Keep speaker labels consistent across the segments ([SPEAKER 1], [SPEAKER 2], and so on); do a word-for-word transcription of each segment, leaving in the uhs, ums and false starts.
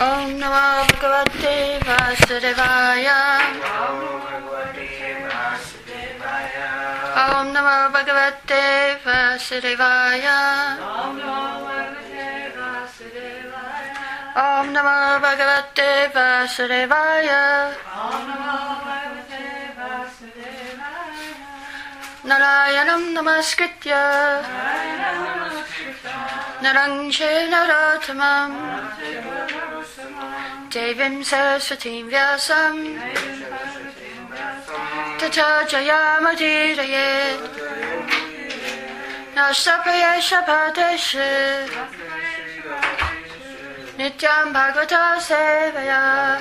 [SPEAKER 1] Om Namo Bhagavate Vasudevaya. Om Namo Bhagavate Vasudevaya. Om Namo Bhagavate Vasudevaya. Narayanam Namaskritya Narang Narottamam Devim Saraswatim Vyasam Tata Jayamadiraye Nastapayesha Padeshe Nityam Bhagavata Sevaya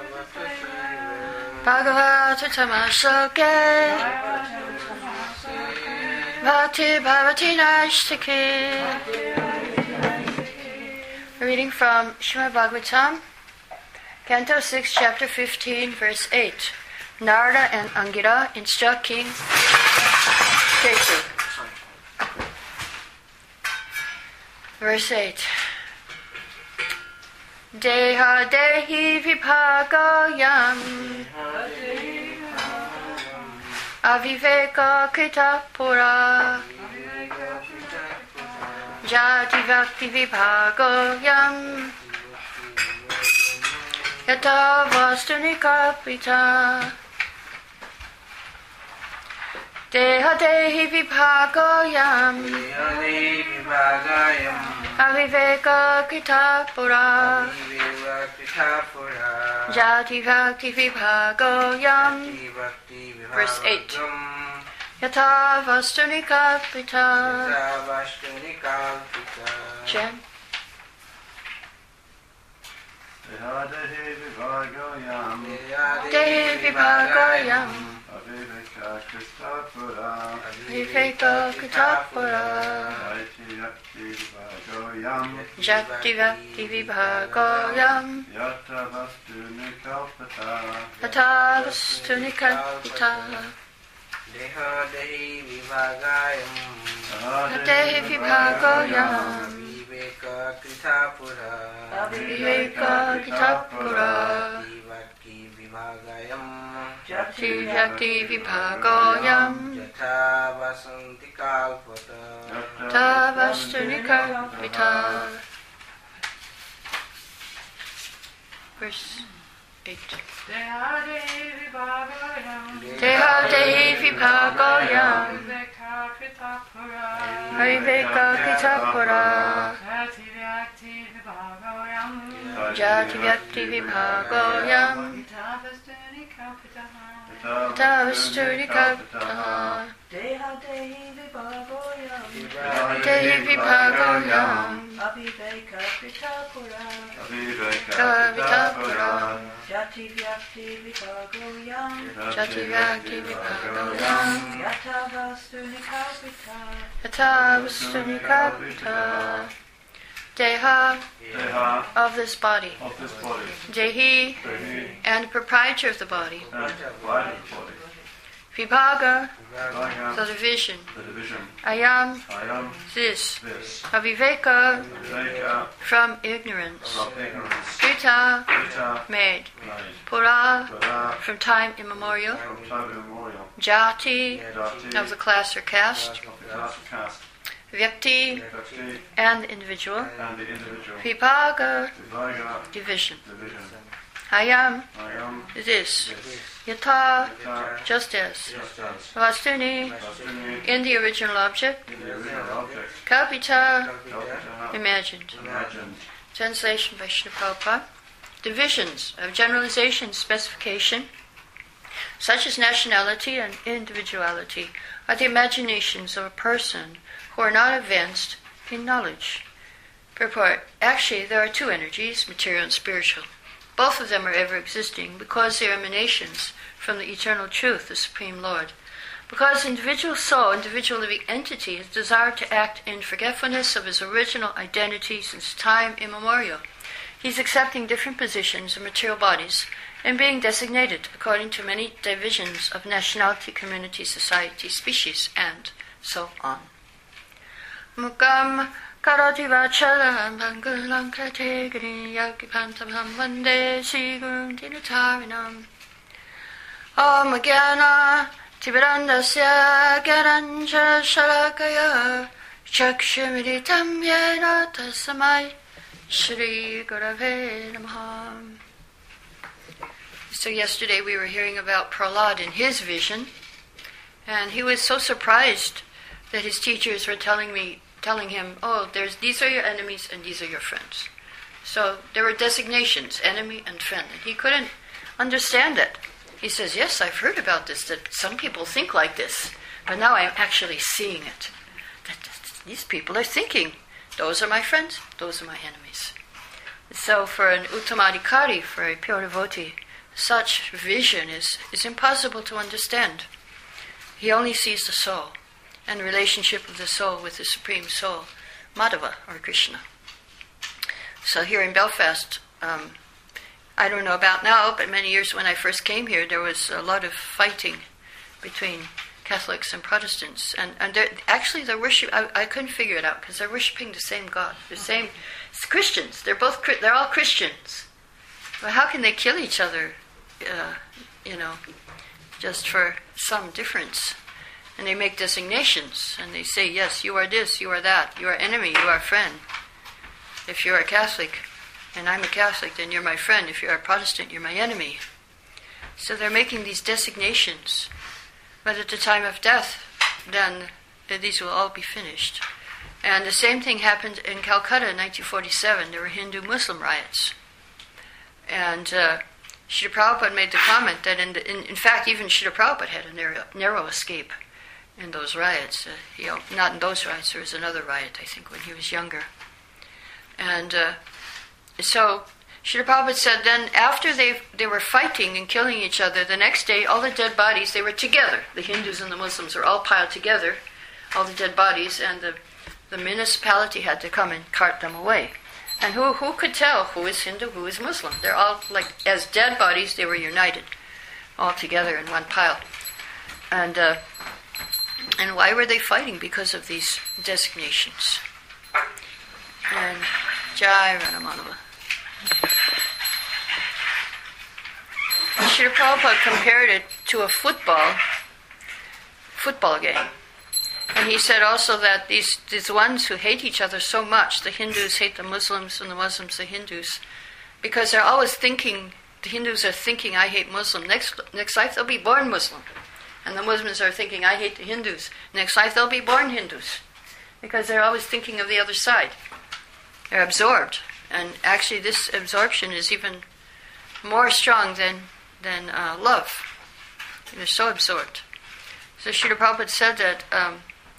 [SPEAKER 1] Bhagavata Tamasake Bhakti Bhavati Nashtaki. Reading from Srimad Bhagavatam, Canto six, Chapter fifteen, Verse eight. Narada and Angira instruct King Ketu. Verse eight. Deha Dehi Vibhagayam Aviveka Kitapura Jati Bhakti Vibhagoyam Yata Vastuni Kapita Deha Dehi Vibhagoyam Aviveka Kitapura Jati Bhakti Vibhagoyam. Verse eight. Yata Vastuni Kalpita. Jen. Dehi Vibhagoyam Aviveka Kitapura Jati Bhakti Vibhagoyam Yata Vastuni Kalpita Deha Dehi Vibhagayam Dehi Vibhagoyam Aviveka Kitapura Aviveka Kitapura Bhakti Vibhagayam Jati Bhakti Vibhagoyam Yata Vasanti Kalpata Yata Vastuni Kalpita. Verse eight. Deha Dehi Vibhagoyam Aviveka Kitapura Jati Bhakti Vibhagoyam Yata Vastuni Kalpita Deha Dehi Vibhagoyam Dehi Vibhagoyam Aviveka Kitapura Vitapura Jati Bhakti Vibhagoyam Jati Bhakti Vibhagoyam Yata Vastuni Kalpita Yata Vastuni Kalpita Deha, Deha of this body, of this body. Dehi, Dehi and proprietor of the body. Vibhaga, the division. The division. Ayam, Ayam this. this. Aviveka, Aviveka from ignorance. From ignorance. Krita, Krita made. made. Pura, Pura from time immemorial. From time immemorial. Jati, Jati of the class or caste. caste. Vyakti, Vyakti and the individual. And the individual. Vibhaga, Vibhaga division. division. Ayam, Ayam this. this. Yata, Yata just as. Vastuni, in the original object. In the original object. Kalpita, Kalpita imagined. imagined. Translation by Srila Prabhupada. Divisions of generalization specification, such as nationality and individuality, are the imaginations of a person who are not advanced in knowledge. Purport. Actually, there are two energies, material and spiritual. Both of them are ever existing because they are emanations from the eternal truth, the Supreme Lord. Because the individual soul, individual living entity, has desired to act in forgetfulness of his original identity since time immemorial, he is accepting different positions of material bodies and being designated according to many divisions of nationality, community, society, species, and so on. Mukam Karoti vachalam bangulam krategri yaki pantam vande sigum dinutarinam. Om Gyana Tibrandasya Gyananjana Shalakaya Chakshumiritam Yena Tasamai Shri Gurave Namaha. So yesterday we were hearing about Prahlad and his vision, and he was so surprised that his teachers were telling me, telling him, oh, there's these are your enemies and these are your friends. So there were designations, enemy and friend, and he couldn't understand it. He says, yes, I've heard about this, that some people think like this, but now I'm actually seeing it. That, that these people are thinking, those are my friends, those are my enemies. So for an Uttamadhikari, for a pure devotee, such vision is, is impossible to understand. He only sees the soul, and the relationship of the soul with the Supreme Soul, Madhava, or Krishna. So here in Belfast, um, I don't know about now, but many years when I first came here, there was a lot of fighting between Catholics and Protestants. And, and actually, they're worship. I, I couldn't figure it out because they're worshiping the same God, the same it's Christians. They're both. They're all Christians. But how can they kill each other? Uh, you know, just for some difference. And they make designations, and they say, yes, you are this, you are that, you are enemy, you are friend. If you are a Catholic, and I'm a Catholic, then you're my friend. If you're a Protestant, you're my enemy. So they're making these designations. But at the time of death, then these will all be finished. And the same thing happened in Calcutta in nineteen forty-seven. There were Hindu-Muslim riots. And uh, Srila Prabhupada made the comment that, in, the, in, in fact, even Srila Prabhupada had a narrow, narrow escape in those riots. Uh, you know, not in those riots, there was another riot, I think, when he was younger. And uh, so Srila Prabhupada said then after they they were fighting and killing each other, the next day all the dead bodies, they were together. The Hindus and the Muslims were all piled together, all the dead bodies, and the, the municipality had to come and cart them away. And who who could tell who is Hindu, who is Muslim? They're all, like, as dead bodies, they were united, all together in one pile. And uh, and why were they fighting? Because of these designations. And Jai Ranamanava. Srila Prabhupada compared it to a football football game. And he said also that these, these ones who hate each other so much, the Hindus hate the Muslims and the Muslims the Hindus, because they're always thinking, the Hindus are thinking, I hate Muslim. Next, next life they'll be born Muslim. And the Muslims are thinking, I hate the Hindus. Next life they'll be born Hindus. Because they're always thinking of the other side. They're absorbed. And actually this absorption is even more strong than, than uh, love. They're so absorbed. So Srila Prabhupada said that um,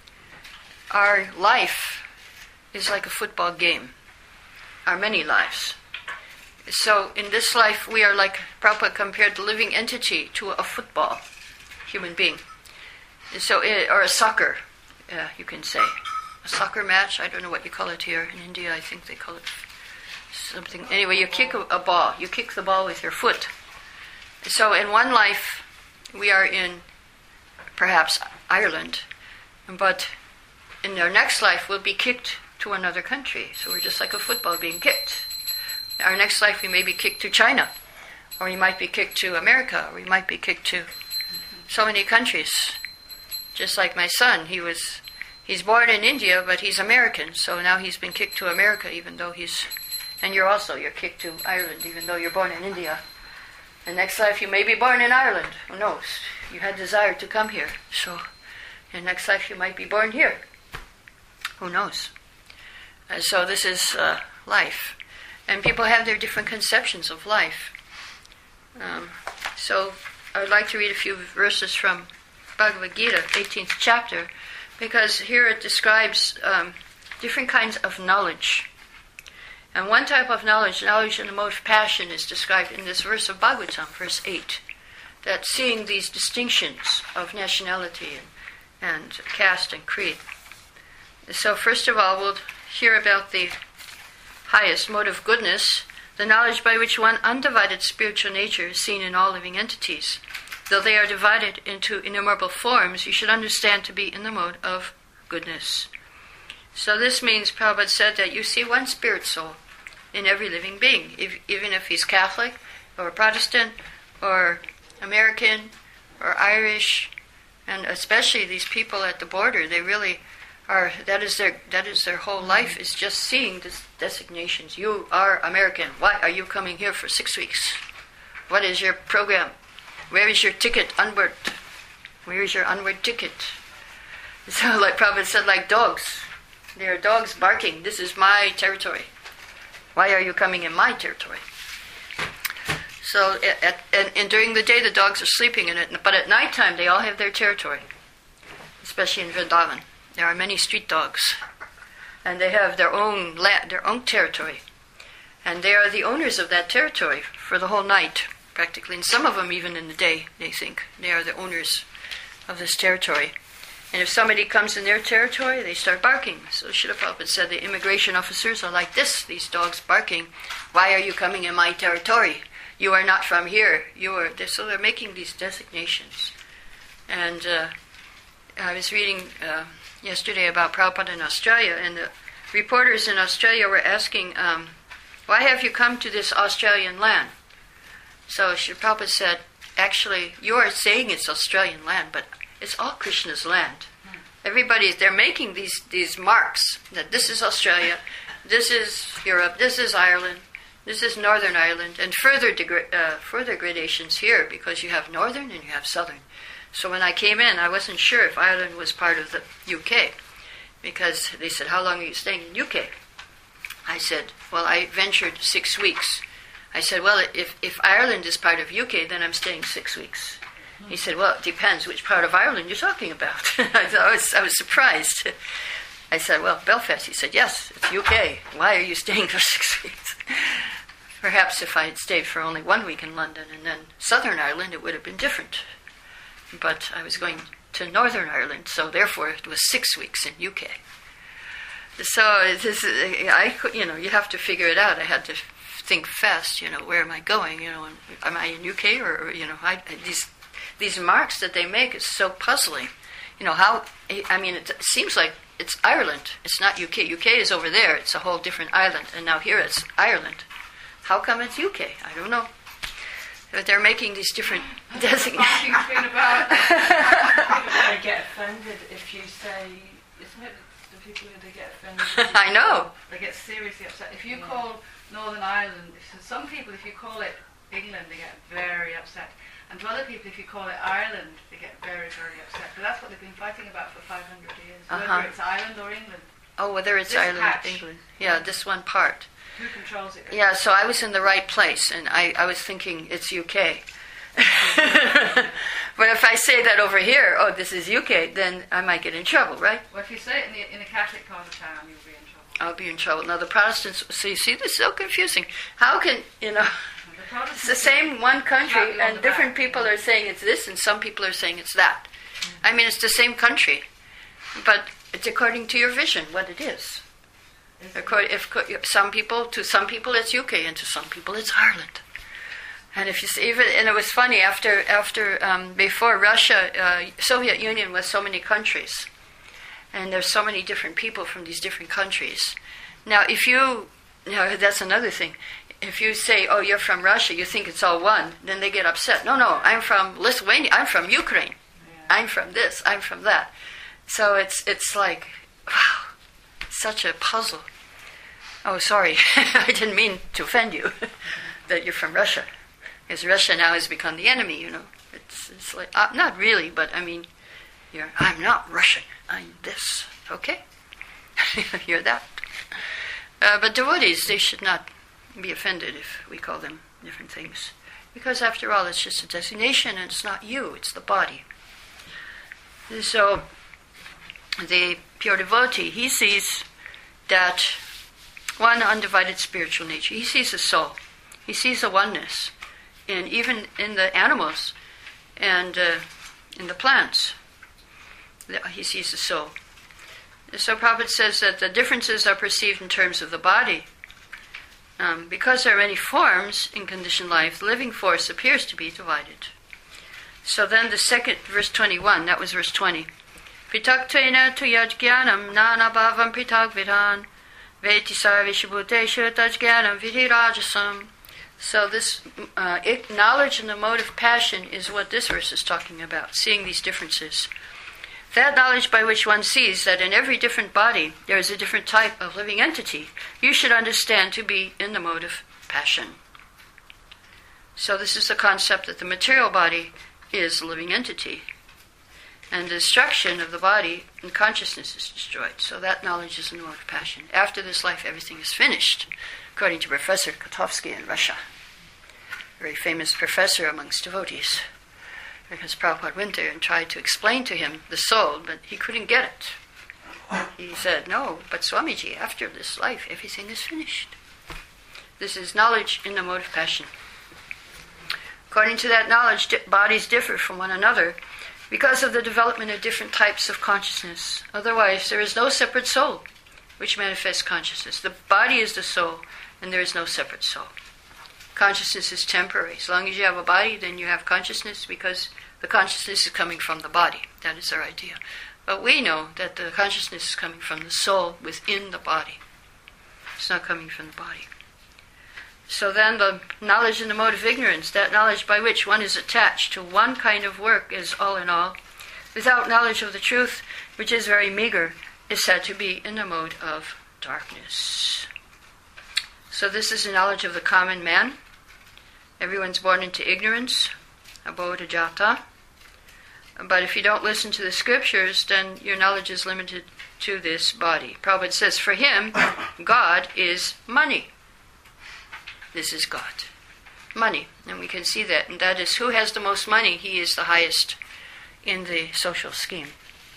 [SPEAKER 1] our life is like a football game. Our many lives. So in this life we are like, Prabhupada compared the living entity to a football human being. So, it, or a soccer, uh, you can say. A soccer match, I don't know what you call it here. In India, I think they call it something. Anyway, you kick a, a ball. You kick the ball with your foot. So in one life, we are in perhaps Ireland, but in our next life, we'll be kicked to another country. So we're just like a football being kicked. Our next life, we may be kicked to China, or we might be kicked to America, or we might be kicked to so many countries. Just like my son, he was, he's born in India, but he's American, so now he's been kicked to America, even though he's, and you're also, you're kicked to Ireland, even though you're born in India. And next life you may be born in Ireland, who knows? You had desire to come here, so in next life you might be born here. Who knows? Uh, so this is uh, life. And people have their different conceptions of life. Um, so I would like to read a few verses from Bhagavad Gita, eighteenth chapter, because here it describes um, different kinds of knowledge. And one type of knowledge, knowledge in the mode of passion, is described in this verse of Bhagavatam, verse eight, that seeing these distinctions of nationality and, and caste and creed. So first of all, we'll hear about the highest mode of goodness, the knowledge by which one undivided spiritual nature is seen in all living entities. Though they are divided into innumerable forms, you should understand to be in the mode of goodness. So this means, Prabhupada said, that you see one spirit soul in every living being, if, even if he's Catholic, or Protestant, or American, or Irish, and especially these people at the border. They really are. That is their that is their whole life, is just seeing these designations. You are American. Why are you coming here for six weeks? What is your program? Where is your ticket onward? Where is your onward ticket? So, like Prabhupada said, like dogs. They are dogs barking. This is my territory. Why are you coming in my territory? So, at, at, and, and during the day, the dogs are sleeping in it. But at nighttime, they all have their territory. Especially in Vrindavan, there are many street dogs, and they have their own land, their own territory, and they are the owners of that territory for the whole night, practically. And some of them, even in the day, they think they are the owners of this territory. And if somebody comes in their territory, they start barking. So Srila Prabhupada said the immigration officers are like this, these dogs barking. Why are you coming in my territory? You are not from here. You are. So they're making these designations. And uh, I was reading uh, yesterday about Prabhupada in Australia, and the reporters in Australia were asking, um, why have you come to this Australian land? So Srila Prabhupada said, actually, you are saying it's Australian land, but it's all Krishna's land. Everybody's, they're making these, these marks that this is Australia, this is Europe, this is Ireland, this is Northern Ireland, and further degra- uh, further gradations here, because you have Northern and you have Southern. So when I came in, I wasn't sure if Ireland was part of the U K, because they said, how long are you staying in U K? I said, well, I ventured six weeks. I said, well, if, if Ireland is part of U K, then I'm staying six weeks. He said, well, it depends which part of Ireland you're talking about. I, thought, I, was, I was surprised. I said, well, Belfast. He said, yes, it's U K. Why are you staying for six weeks? Perhaps if I had stayed for only one week in London and then Southern Ireland, it would have been different. But I was going to Northern Ireland, so therefore it was six weeks in U K. So this is, I, you know, you have to figure it out. I had to think fast, you know, where am I going? You know, am I in U K or, you know, I, these these marks that they make is so puzzling. You know, how, I mean, it seems like it's Ireland. It's not U K. U K is over there. It's a whole different island. And now here it's Ireland. How come it's U K? I don't know. But they're making these different designations.
[SPEAKER 2] about they get offended if you say, isn't it the people who they get offended?
[SPEAKER 1] I know.
[SPEAKER 2] They get seriously upset. If you yeah. call Northern Ireland, some people, if you call it England, they get very upset. And to other people, if you call it Ireland, they get very, very upset. But that's what they've been fighting about for five hundred years,
[SPEAKER 1] uh-huh.
[SPEAKER 2] whether it's Ireland or England.
[SPEAKER 1] Oh, whether it's
[SPEAKER 2] this
[SPEAKER 1] Ireland
[SPEAKER 2] patch.
[SPEAKER 1] or England. Yeah, this one part.
[SPEAKER 2] Who controls it?
[SPEAKER 1] Yeah, so I was in the right place, and I, I was thinking it's U K. But if I say that over here, oh, this is U K, then I might get in trouble, right?
[SPEAKER 2] Well, if you say it in the, in the Catholic part of town, you'll be in trouble.
[SPEAKER 1] I'll be in trouble. Now, the Protestants, see, see, this is so confusing. How can, you know, it's the same one country, and different people are saying it's this, and some people are saying it's that. Mm-hmm. I mean, it's the same country, but it's according to your vision what it is. According, if some people, to some people it's U K, and to some people it's Ireland. And if you see, even, and it was funny after, after, um, before Russia, uh, Soviet Union was so many countries, and there's so many different people from these different countries. Now, if you, you know, that's another thing. If you say, oh, you're from Russia, you think it's all one, then they get upset. No, no, I'm from Lithuania, I'm from Ukraine, yeah. I'm from this, I'm from that. So it's it's like, wow, such a puzzle. Oh, sorry, I didn't mean to offend you, that you're from Russia. Because Russia now has become the enemy, you know. It's it's like, uh, not really, but I mean, you're, I'm not Russian, I'm this, okay? You're that. Uh, but devotees, they should not be offended if we call them different things. Because after all, it's just a designation, and it's not you, it's the body. So, the pure devotee, he sees that one undivided spiritual nature. He sees the soul. He sees the oneness. And even in the animals and uh, in the plants, he sees the soul. So Prabhupada says that the differences are perceived in terms of the body. Um, because there are many forms in conditioned life, the living force appears to be divided. So then the second, verse twenty-one, that was verse twenty. Pritaktena tu yajnanam nana bhavam pritagvidhan veti sarvishu bhuteshu tajnanam vidhirajasam. So this uh, knowledge in the mode of passion is what this verse is talking about, seeing these differences. That knowledge by which one sees that in every different body there is a different type of living entity, you should understand to be in the mode of passion. So this is the concept that the material body is a living entity. And the destruction of the body and consciousness is destroyed. So that knowledge is in the mode of passion. After this life, everything is finished, according to Professor Kotovsky in Russia, a very famous professor amongst devotees. Because Prabhupada went there and tried to explain to him the soul, but he couldn't get it. He said, no, but Swamiji, after this life, everything is finished. This is knowledge in the mode of passion. According to that knowledge, di- bodies differ from one another because of the development of different types of consciousness. Otherwise, there is no separate soul which manifests consciousness. The body is the soul, and there is no separate soul. Consciousness is temporary. As long as you have a body, then you have consciousness, because the consciousness is coming from the body. That is our idea. But we know that the consciousness is coming from the soul within the body. It's not coming from the body. So then the knowledge in the mode of ignorance, that knowledge by which one is attached to one kind of work is all in all, without knowledge of the truth, which is very meager, is said to be in the mode of darkness. So this is the knowledge of the common man. Everyone's born into ignorance, abodha jata. But if you don't listen to the scriptures, then your knowledge is limited to this body. Prabhupada says, for him, God is money. This is God. Money. And we can see that. And that is, who has the most money, he is the highest in the social scheme.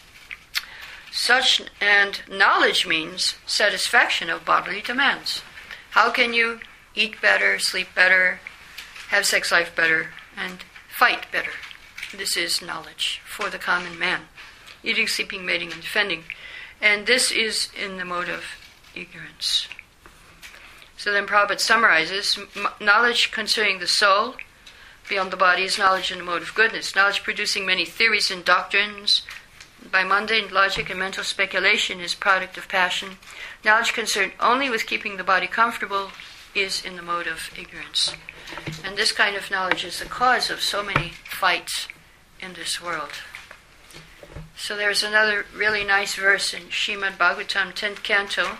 [SPEAKER 1] Such, and knowledge means satisfaction of bodily demands. How can you eat better, sleep better, have sex life better, and fight better? This is knowledge for the common man. Eating, sleeping, mating, and defending. And this is in the mode of ignorance. So then Prabhupada summarizes, knowledge concerning the soul beyond the body is knowledge in the mode of goodness. Knowledge producing many theories and doctrines by mundane logic and mental speculation is product of passion. Knowledge concerned only with keeping the body comfortable is in the mode of ignorance. And this kind of knowledge is the cause of so many fights in this world. So there's another really nice verse in Srimad Bhagavatam, tenth canto.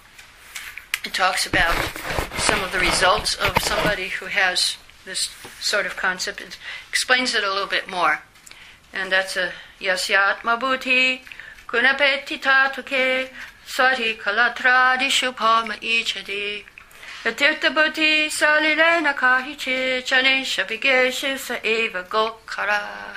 [SPEAKER 1] It talks about some of the results of somebody who has this sort of concept. It explains it a little bit more. And that's a yasyatma buddhi kunapetita tuke swati kalatradishu pama ichadi yatirtha buddhi salilena kahiche chanesha bigeshu sa eva gokara.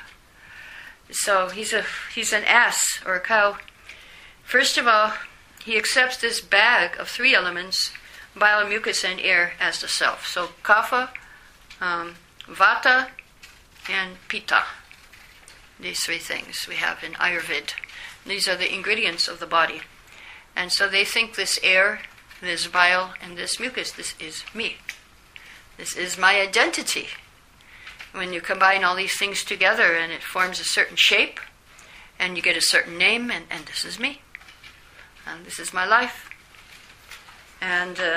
[SPEAKER 1] So he's a he's an ass or a cow. First of all, he accepts this bag of three elements, bile, mucus, and air, as the self. So kapha, um, vata, and pitta. These three things we have in Ayurveda. These are the ingredients of the body. And so they think this air, this bile, and this mucus, this is me. This is my identity. When you combine all these things together and it forms a certain shape, and you get a certain name, and, and this is me. And this is my life. And uh,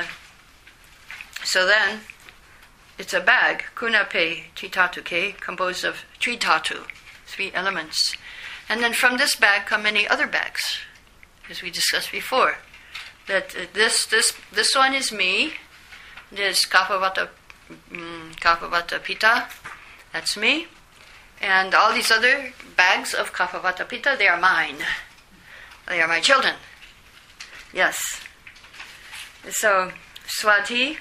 [SPEAKER 1] so then, it's a bag, kunape tritatuke, composed of tritatu, three elements. And then from this bag come many other bags, as we discussed before. That uh, this this this one is me. There's kaphavata, um, kaphavata pitta, that's me. And all these other bags of kaphavata pitta, they are mine. They are my children. Yes. So, swati,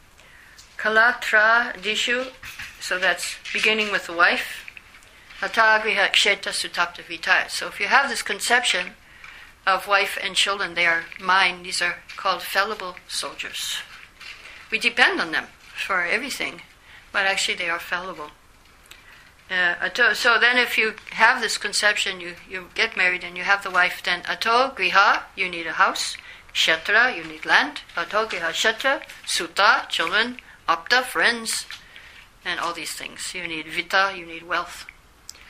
[SPEAKER 1] kalatra, dishu, so that's beginning with the wife. Atagriha ksheta sutapta vitaya. So if you have this conception of wife and children, they are mine. These are called fallible soldiers. We depend on them for everything, but actually they are fallible. Uh, ato, so then if you have this conception, you, you get married and you have the wife, then ato griha, you need a house. Kshetra, you need land. Ato griha kshetra, sutta, children. Apta, friends. And all these things. You need vita, you need wealth.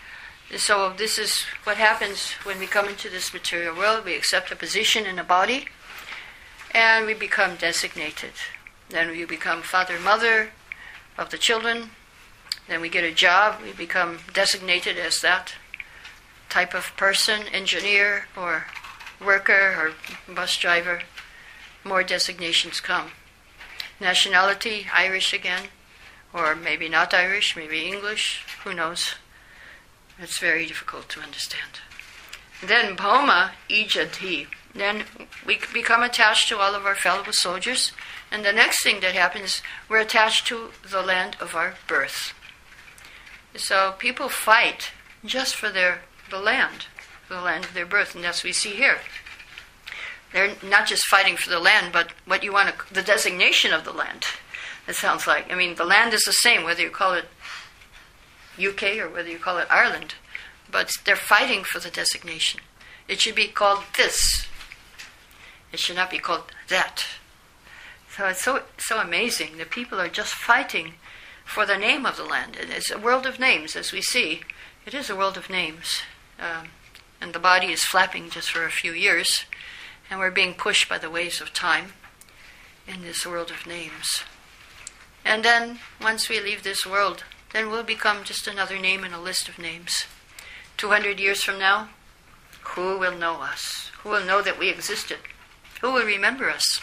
[SPEAKER 1] So this is what happens when we come into this material world. We accept a position in a body, and we become designated. Then we become father, mother of the children. Then we get a job. We become designated as that type of person, engineer or worker or bus driver. More designations come. Nationality, Irish again, or maybe not Irish, maybe English, who knows. It's very difficult to understand. Then Bhoma, Ijati. Then we become attached to all of our fellow soldiers, and the next thing that happens, we're attached to the land of our birth. So people fight just for their the land, the land of their birth, and that's what we see here. They're not just fighting for the land, but what you want to, the designation of the land. It sounds like, I mean, the land is the same, whether you call it U K or whether you call it Ireland, but they're fighting for the designation. It should be called this. It should not be called that. So it's so so amazing. The people are just fighting for the name of the land. And it's a world of names, as we see. It is a world of names. Um, and the body is flapping just for a few years, and we're being pushed by the waves of time in this world of names. And then, once we leave this world, then we'll become just another name in a list of names. Two hundred years from now, who will know us? Who will know that we existed? Who will remember us?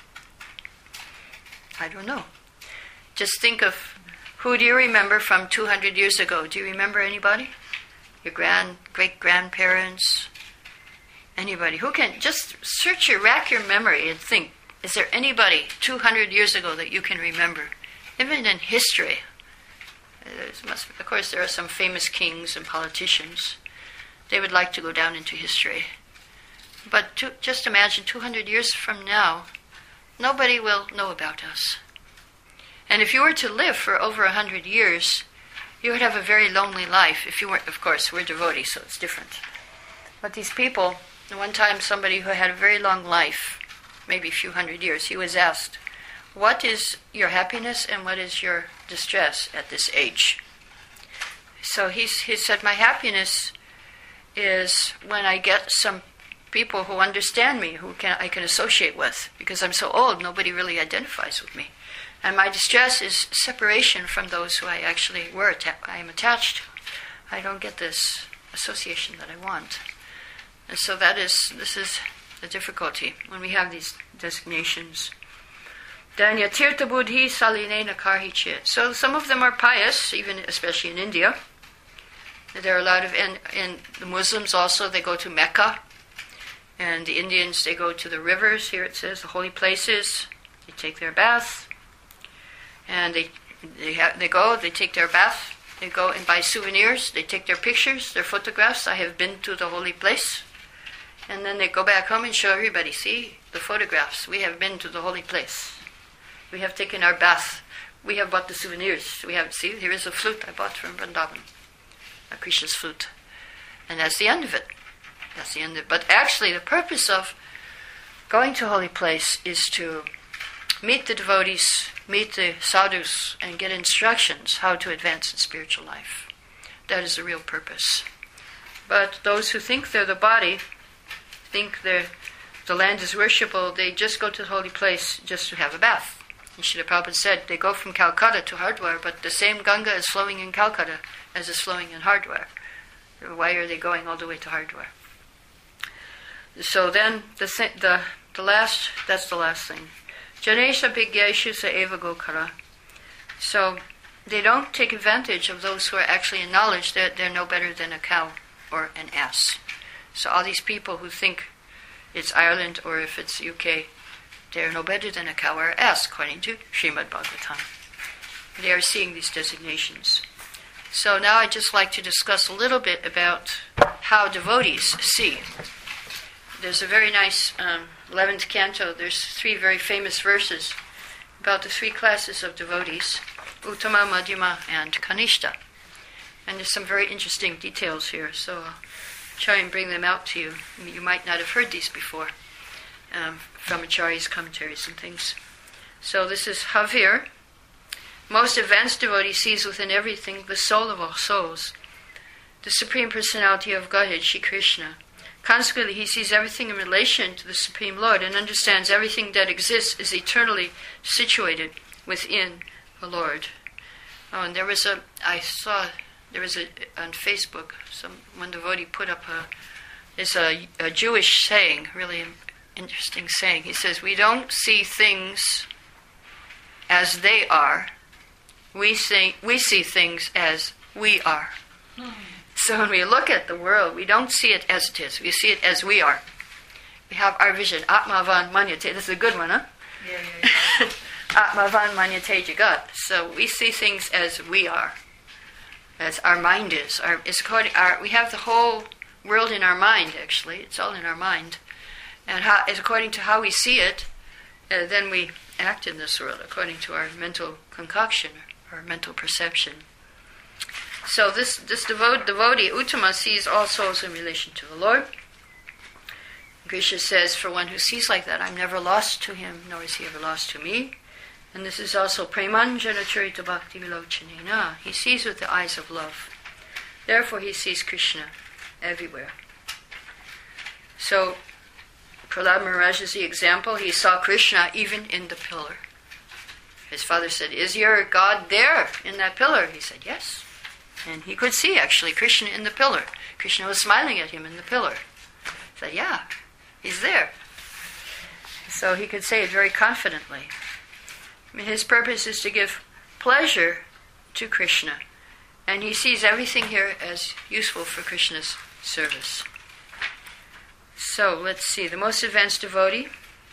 [SPEAKER 1] I don't know. Just think of, who do you remember from two hundred years ago? Do you remember anybody? Your grand, great-grandparents? Anybody? Who can, just search your, rack your memory and think, is there anybody two hundred years ago that you can remember? Even in history. Must, of course, there are some famous kings and politicians. They would like to go down into history. But to, just imagine two hundred years from now, nobody will know about us. And if you were to live for over one hundred years, you would have a very lonely life. If you weren't, of course, we're devotees, so it's different. But these people, one time somebody who had a very long life, maybe a few hundred years, he was asked, what is your happiness and what is your distress at this age? So he's, he said, my happiness is when I get some people who understand me, who can I can associate with, because I'm so old, nobody really identifies with me. And my distress is separation from those who I actually were atta- I am attached to. I don't get this association that I want. And so that is, this is the difficulty when we have these designations. Then yatirtha buddhi salinena karhichit. So some of them are pious, even especially in India. There are a lot of, and, and the Muslims also, they go to Mecca. And the Indians, they go to the rivers, here it says, the holy places. They take their bath. And they they, ha- they go, they take their bath. They go and buy souvenirs. They take their pictures, their photographs. I have been to the holy place. And then they go back home and show everybody, see, the photographs. We have been to the holy place. We have taken our bath. We have bought the souvenirs. We have, see, here is a flute I bought from Vrindavan, a Krishna's flute. And that's the end of it. That's the end of it. But actually, the purpose of going to a holy place is to meet the devotees, meet the sadhus, and get instructions how to advance in spiritual life. That is the real purpose. But those who think they're the body, think they're, the land is worshipable, they just go to the holy place just to have a bath. And Srila Prabhupada said they go from Calcutta to Hardwar, but the same Ganga is flowing in Calcutta as is flowing in Hardwar. Why are they going all the way to Hardwar? So then, the the the last, that's the last thing. Janesha Bhigyeshu sa eva gokara. So they don't take advantage of those who are actually in knowledge that they're no better than a cow or an ass. So all these people who think it's Ireland or if it's U K, they're no better than a cow or an ass, according to Srimad Bhagavatam. They are seeing these designations. So now I'd just like to discuss a little bit about how devotees see. There's a very nice um, eleventh canto, there's three very famous verses about the three classes of devotees, Uttama, Madhyama, and Kanishta. And there's some very interesting details here, so I'll try and bring them out to you. You might not have heard these before um, from Acharya's commentaries and things. So this is Havir. Most advanced devotee sees within everything the soul of all souls. the Supreme Personality of Godhead, Shri Krishna. Consequently, he sees everything in relation to the Supreme Lord and understands everything that exists is eternally situated within the Lord. Oh, and there was a, I saw, there was a, on Facebook, some one devotee put up a, there's a, a Jewish saying, really interesting saying. He says, we don't see things as they are, we see, we see things as we are. Hmm. So when we look at the world, we don't see it as it is. We see it as we are. We have our vision. Atmavan manyate. This is a good one, huh?
[SPEAKER 2] Yeah, yeah, yeah.
[SPEAKER 1] Atmavan manyate jagat. So we see things as we are, as our mind is. Our, it's according, our, we have the whole world in our mind, actually. It's all in our mind. And how, it's according to how we see it, uh, then we act in this world, according to our mental concoction, our mental perception. So this, this devote, devotee, Uttama, sees all souls in relation to the Lord. Krishna says, for one who sees like that, I'm never lost to him, nor is he ever lost to me. And this is also Premanjana Charita Bhakti Vilochanena. He sees with the eyes of love. Therefore he sees Krishna everywhere. So, Prahlad Maharaj is the example. He saw Krishna even in the pillar. His father said, is your God there in that pillar? He said, yes. And he could see, actually, Krishna in the pillar. Krishna was smiling at him in the pillar. He said, yeah, he's there. So he could say it very confidently. I mean, his purpose is to give pleasure to Krishna. And he sees everything here as useful for Krishna's service. So, let's see. The most advanced devotee.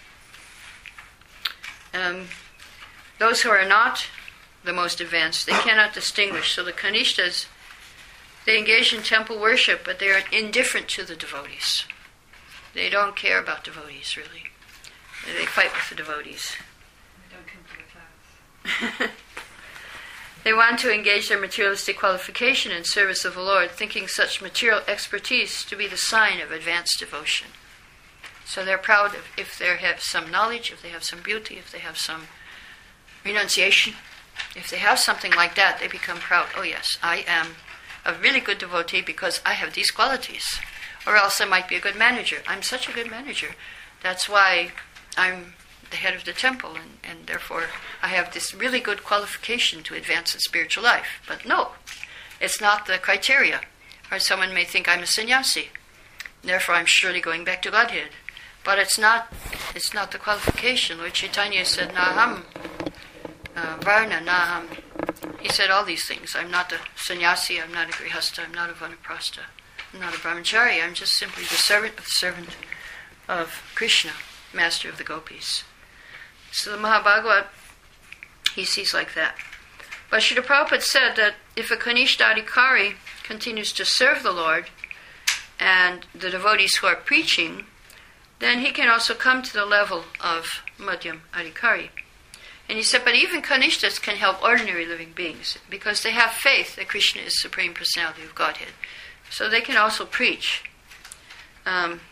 [SPEAKER 1] Um, those who are not the most advanced, they cannot distinguish. So the Kanishtas, they engage in temple worship, but they are indifferent to the devotees. They don't care about devotees, really. They fight with the devotees.
[SPEAKER 2] They don't come to the class.
[SPEAKER 1] They want to engage their materialistic qualification in service of the Lord, thinking such material expertise to be the sign of advanced devotion. So they're proud of if they have some knowledge, if they have some beauty, if they have some renunciation. If they have something like that, they become proud. Oh yes, I am a really good devotee because I have these qualities. Or else I might be a good manager. I'm such a good manager. That's why I'm the head of the temple, and, and therefore I have this really good qualification to advance in spiritual life. But no, it's not the criteria. Or someone may think I'm a sannyasi, therefore I'm surely going back to Godhead. But it's not it's not the qualification. Lord Chaitanya said, Naham uh, Varna, Naham. He said all these things. I'm not a sannyasi, I'm not a grihasta, I'm not a vanaprastha, I'm not a brahmachari, I'm just simply the servant of the servant of Krishna, master of the gopis. So the Mahabhagavat, he sees like that. But Srila Prabhupada said that if a Kanishta Adhikari continues to serve the Lord and the devotees who are preaching, then he can also come to the level of Madhyam Adhikari. And he said, but even Kanishtas can help ordinary living beings because they have faith that Krishna is Supreme Personality of Godhead. So they can also preach. Um,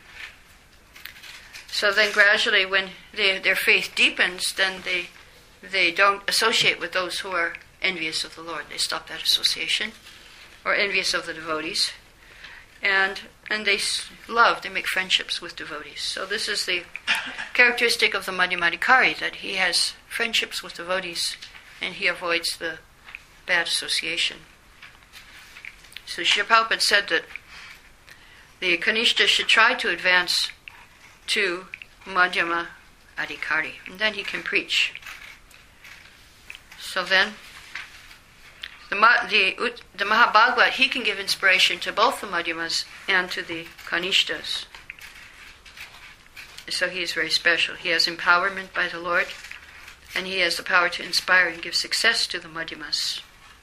[SPEAKER 1] so then gradually when they, their faith deepens, then they they don't associate with those who are envious of the Lord. They stop that association, or envious of the devotees. And and they love, they make friendships with devotees. So this is the characteristic of the Madhyamadhikari, that he has friendships with devotees and he avoids the bad association. So Srila Prabhupada said that the Kanishta should try to advance to Madhyama Adhikari, and then he can preach. So then, the, the, the Mahabhagavat, he can give inspiration to both the Madhyamas and to the Kanishtas. So he is very special. He has empowerment by the Lord, and he has the power to inspire and give success to the Madhyamas.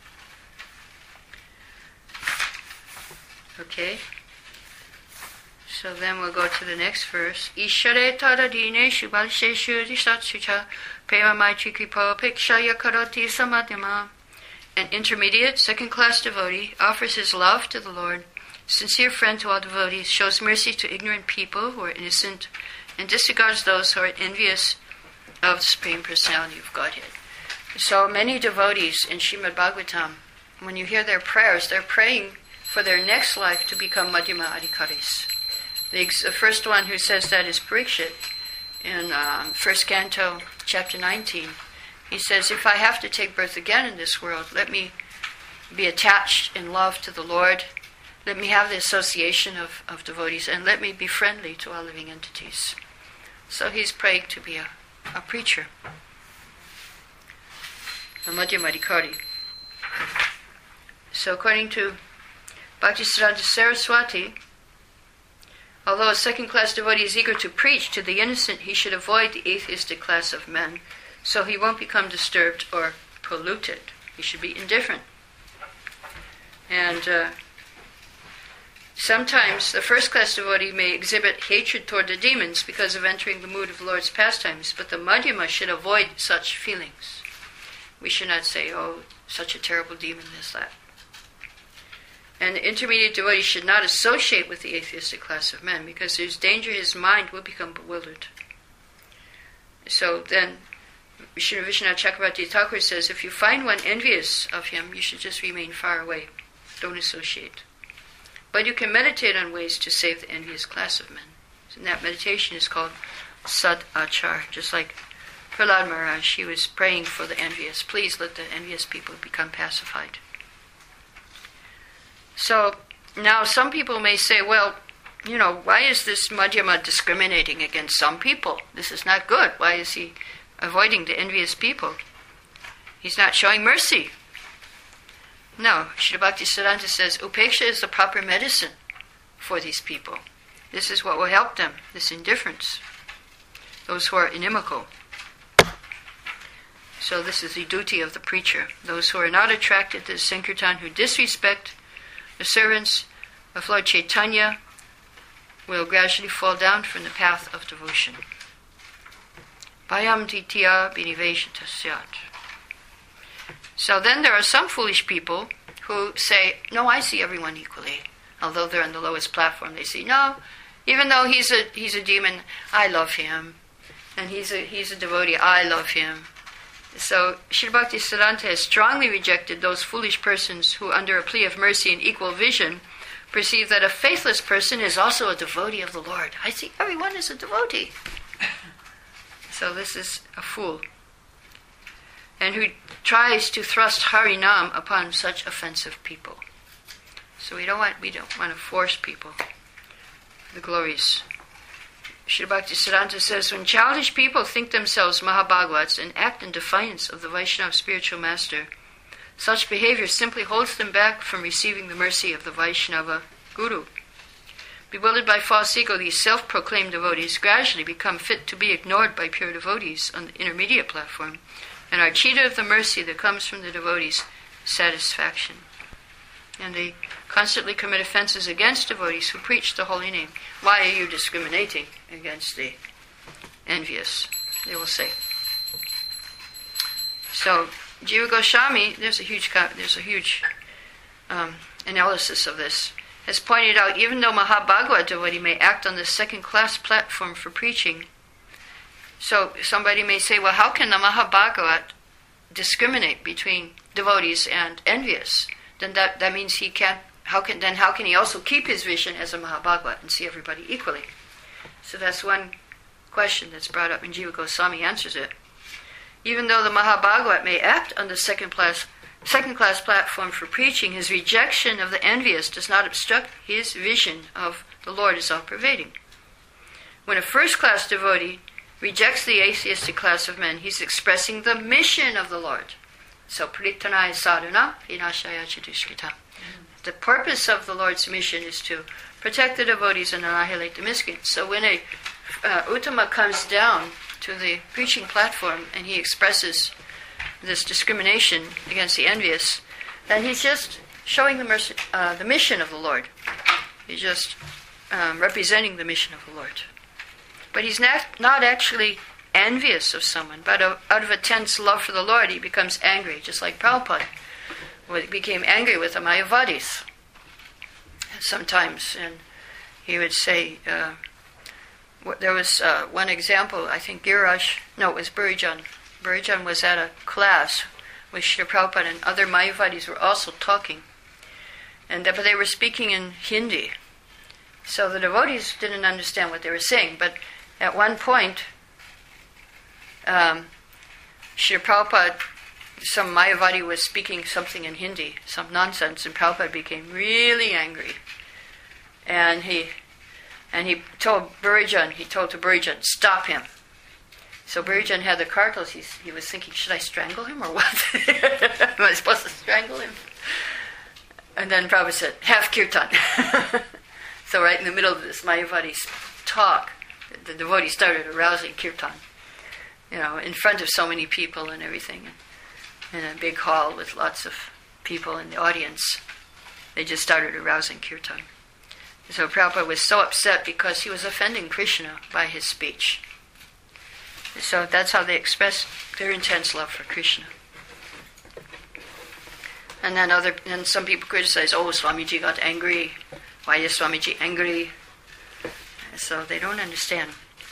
[SPEAKER 1] Okay? So then we'll go to the next verse. Ishare tadadine shubalsheshu disatsucha prema maitri kripo pikshaya karoti samadhyama. An intermediate, second-class devotee offers his love to the Lord, sincere friend to all devotees, shows mercy to ignorant people who are innocent, and disregards those who are envious of the Supreme Personality of Godhead. So many devotees in Srimad Bhagavatam, when you hear their prayers, they're praying for their next life to become Madhyama Adhikaris. The, ex- the first one who says that is Parikshit in um, first canto, chapter nineteen. He says, if I have to take birth again in this world, let me be attached in love to the Lord, let me have the association of, of devotees, and let me be friendly to all living entities. So he's praying to be a, a preacher, a Madhyama Adhikari. So according to Bhaktisiddhanta Saraswati, although a second-class devotee is eager to preach to the innocent, he should avoid the atheistic class of men, so he won't become disturbed or polluted. He should be indifferent. And uh, sometimes the first-class devotee may exhibit hatred toward the demons because of entering the mood of the Lord's pastimes, but the Madhyama should avoid such feelings. We should not say, oh, such a terrible demon, this, that. And the intermediate devotee should not associate with the atheistic class of men, because there's danger his mind will become bewildered. So then, Sri Vishwanath Chakravarti Thakur says, if you find one envious of him, you should just remain far away. Don't associate. But you can meditate on ways to save the envious class of men. And that meditation is called Sad Achar, just like Prahlad Maharaj, he was praying for the envious. Please let the envious people become pacified. So now some people may say, well, you know, why is this Madhyama discriminating against some people? This is not good. Why is he avoiding the envious people? He's not showing mercy. No, Srila Bhaktisiddhanta says, Upeksha is the proper medicine for these people. This is what will help them, this indifference. Those who are inimical. So this is the duty of the preacher. Those who are not attracted to the Sankirtan, who disrespect the servants of Lord Chaitanya, will gradually fall down from the path of devotion. Bhayam titya biniveshita syat. So then there are some foolish people who say, no, I see everyone equally. Although they're on the lowest platform, they say, no, even though he's a he's a demon, I love him. And he's a he's a devotee, I love him. So Srila Bhaktisiddhanta has strongly rejected those foolish persons who, under a plea of mercy and equal vision, perceive that a faithless person is also a devotee of the Lord. I see everyone is a devotee. So this is a fool. And who tries to thrust Harinam upon such offensive people. So we don't want we don't want to force people the glories. Srila Bhaktisiddhanta says, when childish people think themselves Mahabhagavats and act in defiance of the Vaishnava spiritual master, such behavior simply holds them back from receiving the mercy of the Vaishnava Guru. Bewildered by false ego, these self-proclaimed devotees gradually become fit to be ignored by pure devotees on the intermediate platform, and are cheated of the mercy that comes from the devotees' satisfaction. And they constantly commit offenses against devotees who preach the holy name. Why are you discriminating against the envious? They will say. So, Jiva Goswami, there's a huge there's a huge um, analysis of this, has pointed out, even though Mahabhagavad devotee may act on the second-class platform for preaching, so somebody may say, well, how can the Mahabhagavat discriminate between devotees and envious? Then that, that means he can't, how can, then how can he also keep his vision as a Mahabhagavat and see everybody equally? So that's one question that's brought up, and Jiva Goswami answers it. Even though the Mahabhagavat may act on the second class, second class platform for preaching, his rejection of the envious does not obstruct his vision of the Lord as all-pervading. When a first-class devotee rejects the atheistic class of men, he's expressing the mission of the Lord. So, Paritanaya sadhana, vinashaya chadushkita. The purpose of the Lord's mission is to protect the devotees and annihilate the miscreants. So when a uh, Uttama comes down to the preaching platform and he expresses this discrimination against the envious, then he's just showing the, mercy, uh, the mission of the Lord. He's just um, representing the mission of the Lord. But he's not, not actually envious of someone, but out of a tense love for the Lord, he becomes angry, just like Prabhupada became angry with the Mayavadis sometimes, and he would say, uh, there was uh, one example, I think Giriraj, no, it was Burijan. Burijan was at a class with Srila Prabhupada, and other Mayavadis were also talking. and but they were speaking in Hindi. So the devotees didn't understand what they were saying. But at one point, um, Srila Prabhupada, some Mayavadi was speaking something in Hindi, some nonsense, and Prabhupada became really angry. And he and he told Burijan, he told to Burijan, stop him. So Burijan had the cartels. He, he was thinking, should I strangle him or what? Am I supposed to strangle him? And then Prabhupada said, have kirtan. So right in the middle of this Mayavadi talk, the devotee started arousing kirtan, you know, in front of so many people and everything, in a big hall with lots of people in the audience. They just started arousing kirtan. So Prabhupada was so upset because he was offending Krishna by his speech. So that's how they express their intense love for Krishna. And then other, and some people criticize, oh, Swamiji got angry. Why is Swamiji angry? So they don't understand.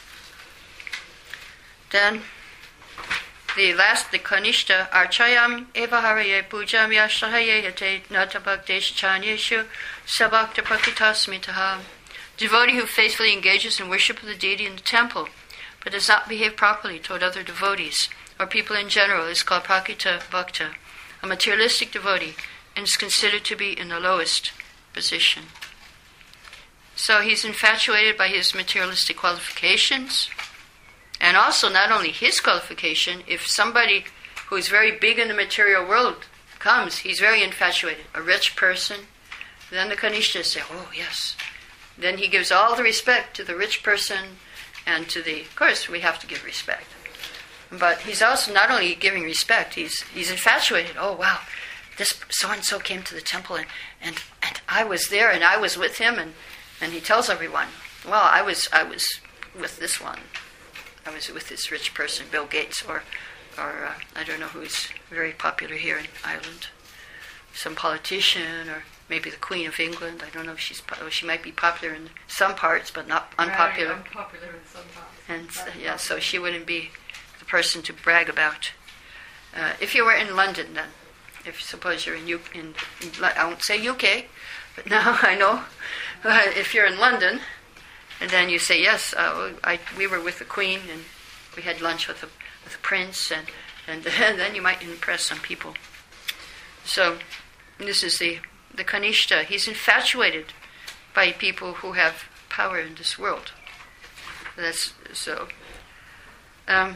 [SPEAKER 1] Then the last, the Kanishta, Archayam evaharaye pujam yashahaye yate natabhaktesh chanyeshu sabhakta prakitasmitaha. Devotee who faithfully engages in worship of the deity in the temple, but does not behave properly toward other devotees, or people in general, is called prakita bhakta, a materialistic devotee, and is considered to be in the lowest position. So he's infatuated by his materialistic qualifications, and also not only his qualification. If somebody who is very big in the material world comes, he's very infatuated. A rich person, then the Kanishtas say, oh yes. Then he gives all the respect to the rich person and to the, of course we have to give respect. But he's also not only giving respect, he's he's infatuated. Oh wow, this so-and-so came to the temple and, and, and I was there and I was with him, and, and he tells everyone, well, I was I was with this one. I was with this rich person, Bill Gates, or, or uh, I don't know who's very popular here in Ireland. Some politician, or maybe the Queen of England. I don't know if she's po- she might be popular in some parts, but not unpopular.
[SPEAKER 2] Very unpopular in some parts.
[SPEAKER 1] And uh, yeah, so she wouldn't be the person to brag about. Uh, if you were in London, then, if suppose you're in U- in, in I won't say U K, but now I know. Uh, if you're in London, and then you say, yes, uh, I, we were with the Queen, and we had lunch with the, with the Prince, and, and, and then you might impress some people. So, this is the, the Kanishta. He's infatuated by people who have power in this world. That's so. Um,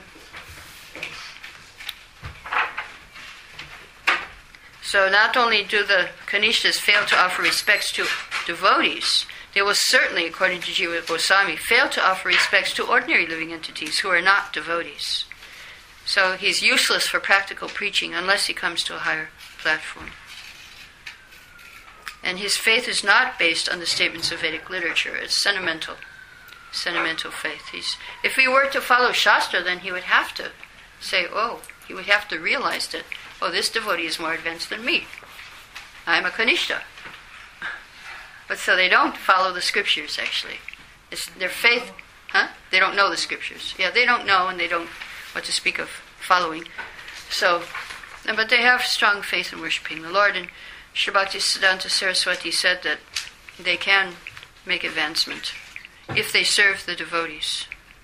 [SPEAKER 1] so not only do the Kanishtas fail to offer respects to devotees, they will certainly, according to Jiva Goswami, fail to offer respects to ordinary living entities who are not devotees. So he's useless for practical preaching unless he comes to a higher platform. And his faith is not based on the statements of Vedic literature. It's sentimental, sentimental faith. He's, if he were to follow Shastra, then he would have to say, oh, he would have to realize that, oh, this devotee is more advanced than me. I'm a Kanishta. But so they don't follow the scriptures, actually. It's their faith, huh? They don't know the scriptures. Yeah, they don't know, and they don't what to speak of following. So, but they have strong faith in worshiping the Lord. And Sri Bhaktisiddhanta Saraswati said that they can make advancement if they serve the devotees.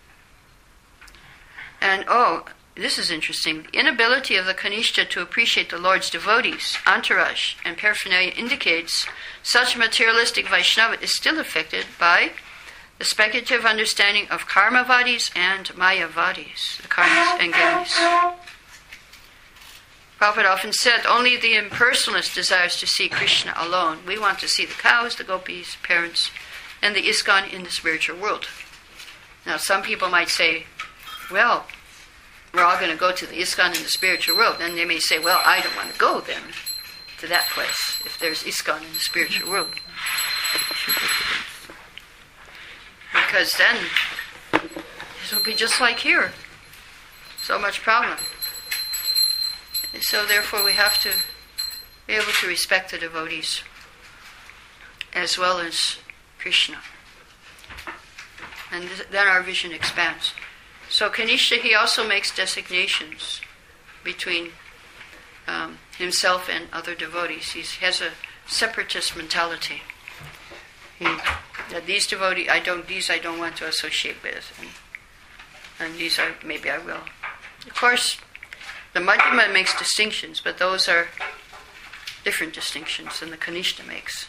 [SPEAKER 1] And, oh, this is interesting. The inability of the Kanishta to appreciate the Lord's devotees, entourage, and paraphernalia indicates such materialistic Vaishnava is still affected by the speculative understanding of Karmavadis and Mayavadis, the Karmas and Gyanis. Prabhupada often said, only the impersonalist desires to see Krishna alone. We want to see the cows, the gopis, parents, and the ISKCON in the spiritual world. Now, some people might say, well, we're all going to go to the ISKCON in the spiritual world. Then they may say, well, I don't want to go then to that place if there's ISKCON in the spiritual world. Because then it will be just like here. So much problem. And so therefore we have to be able to respect the devotees as well as Krishna. And th- then our vision expands. So Kanishta, he also makes designations between um, himself and other devotees. He has a separatist mentality. He, that these devotees, I don't, these I don't want to associate with, and, and these I maybe I will. Of course, the Madhyama makes distinctions, but those are different distinctions than the Kanishta makes.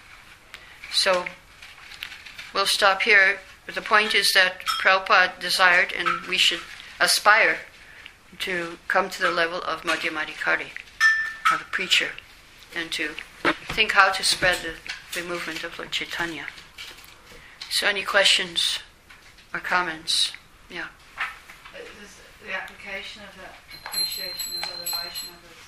[SPEAKER 1] So we'll stop here. But the point is that Prabhupada desired, and we should aspire to come to the level of Madhyamadikari, of a preacher, and to think how to spread the, the movement of Lord Chaitanya. So any questions or comments? Yeah.
[SPEAKER 2] This, the application of that appreciation of other Vaishnavas.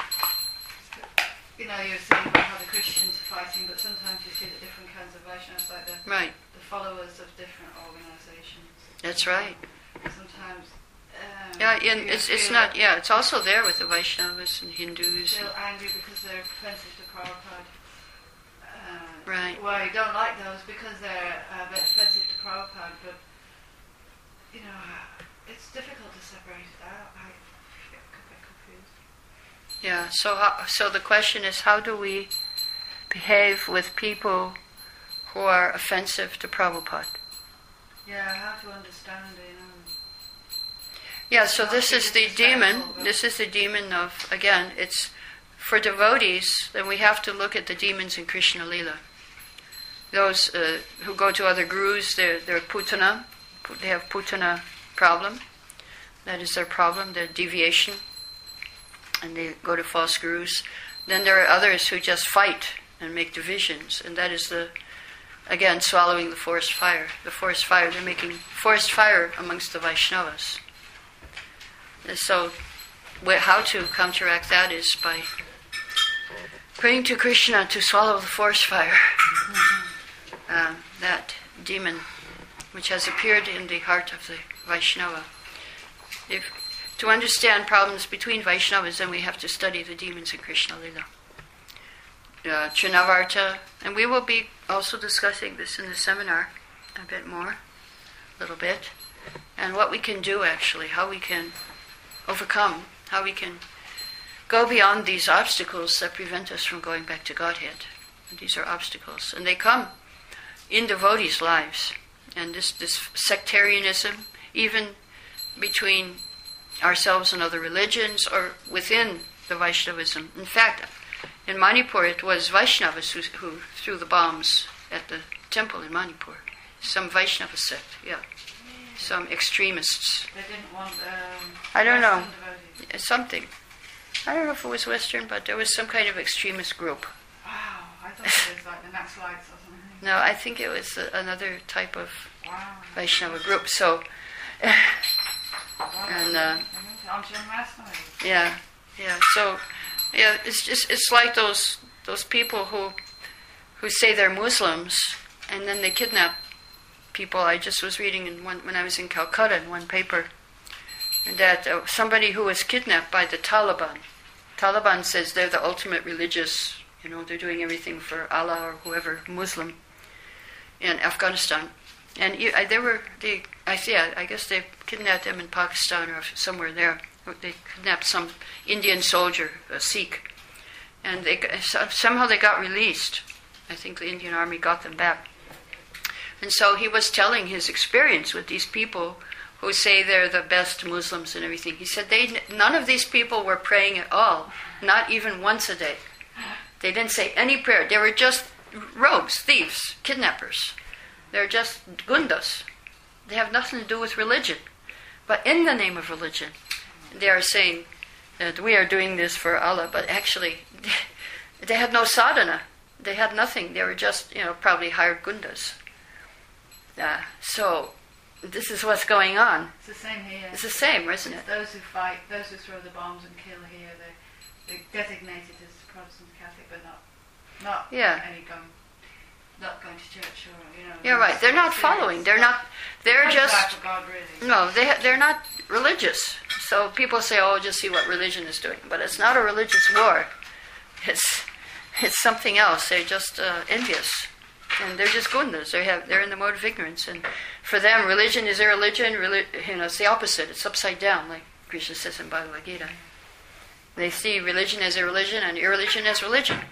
[SPEAKER 2] And, you know, you're saying about how the Christians are fighting, but sometimes you see the different kinds of Vaishnavas, like the,
[SPEAKER 1] right.
[SPEAKER 2] the followers of different organizations.
[SPEAKER 1] That's right.
[SPEAKER 2] Sometimes... Um,
[SPEAKER 1] yeah, and it's it's not. Yeah, it's also there with the Vaishnavas and Hindus.
[SPEAKER 2] Feel angry because they're offensive to Prabhupada. Uh,
[SPEAKER 1] right.
[SPEAKER 2] Well, you don't like those because they're uh, offensive to Prabhupada, but you know, it's difficult to separate it out. I get a bit confused.
[SPEAKER 1] Yeah. So, how, so the question is, how do we behave with people who are offensive to Prabhupada?
[SPEAKER 2] Yeah, how to understand it. You know.
[SPEAKER 1] Yeah, so this is the demon, this is the demon of, again, it's for devotees, then we have to look at the demons in Krishna Lila. Those uh, who go to other gurus, they're, they're putana, they have putana problem. That is their problem, their deviation. And they go to false gurus. Then there are others who just fight and make divisions, and that is the, again, swallowing the forest fire. The forest fire, they're making forest fire amongst the Vaishnavas. So, how to counteract that is by praying to Krishna to swallow the forest fire, uh, that demon which has appeared in the heart of the Vaishnava. If to understand problems between Vaishnavas, then we have to study the demons in Krishna Lila. Uh, Trinavarta, and we will be also discussing this in the seminar a bit more, a little bit, and what we can do actually, how we can overcome, how we can go beyond these obstacles that prevent us from going back to Godhead. And these are obstacles, and they come in devotees' lives. And this, this sectarianism, even between ourselves and other religions, or within the Vaishnavism. In fact, in Manipur it was Vaishnavas who, who threw the bombs at the temple in Manipur. Some Vaishnava sect, yeah. Some extremists.
[SPEAKER 2] They didn't want um,
[SPEAKER 1] I don't know.
[SPEAKER 2] devotees.
[SPEAKER 1] Something. I don't know if it was Western, but there was some kind of extremist group.
[SPEAKER 2] Wow, I thought it was like the Naxalites or something.
[SPEAKER 1] No, I think it was uh, another type of
[SPEAKER 2] wow.
[SPEAKER 1] Vaishnava group. So, and uh, yeah, yeah. So, yeah, it's just it's like those those people who who say they're Muslims and then they kidnap people. I just was reading in one, when I was in Calcutta in one paper that uh, somebody who was kidnapped by the Taliban. Taliban says they're the ultimate religious, you know, they're doing everything for Allah or whoever, Muslim, in Afghanistan. And you, I, they were, they, I yeah, I guess they kidnapped them in Pakistan or somewhere there. They kidnapped some Indian soldier, a Sikh, and they somehow they got released. I think the Indian army got them back. And so he was telling his experience with these people who say they're the best Muslims and everything. He said they none of these people were praying at all, not even once a day. They didn't say any prayer. They were just rogues, thieves, kidnappers. They're just gundas. They have nothing to do with religion. But in the name of religion, they are saying that we are doing this for Allah, but actually they had no sadhana. They had nothing. They were just, you know, probably hired gundas. Uh, so this is what's going on.
[SPEAKER 2] It's the same here.
[SPEAKER 1] It's the same, isn't
[SPEAKER 2] it's
[SPEAKER 1] it?
[SPEAKER 2] Those who fight, those who throw the bombs and kill here, they they're designated as Protestant Catholic, but not not
[SPEAKER 1] yeah.
[SPEAKER 2] any going, not going to church or you know.
[SPEAKER 1] You're right. They're not following. They're not. They're just.
[SPEAKER 2] For God, really.
[SPEAKER 1] No, they they're not religious. So people say, "Oh, just see what religion is doing," but it's not a religious war. It's it's something else. They're just uh, envious. And they're just gundas. They have, they're in the mode of ignorance. And for them, religion is irreligion. Reli- you know, it's the opposite. It's upside down, like Krishna says in Bhagavad Gita. They see religion as irreligion and irreligion as religion.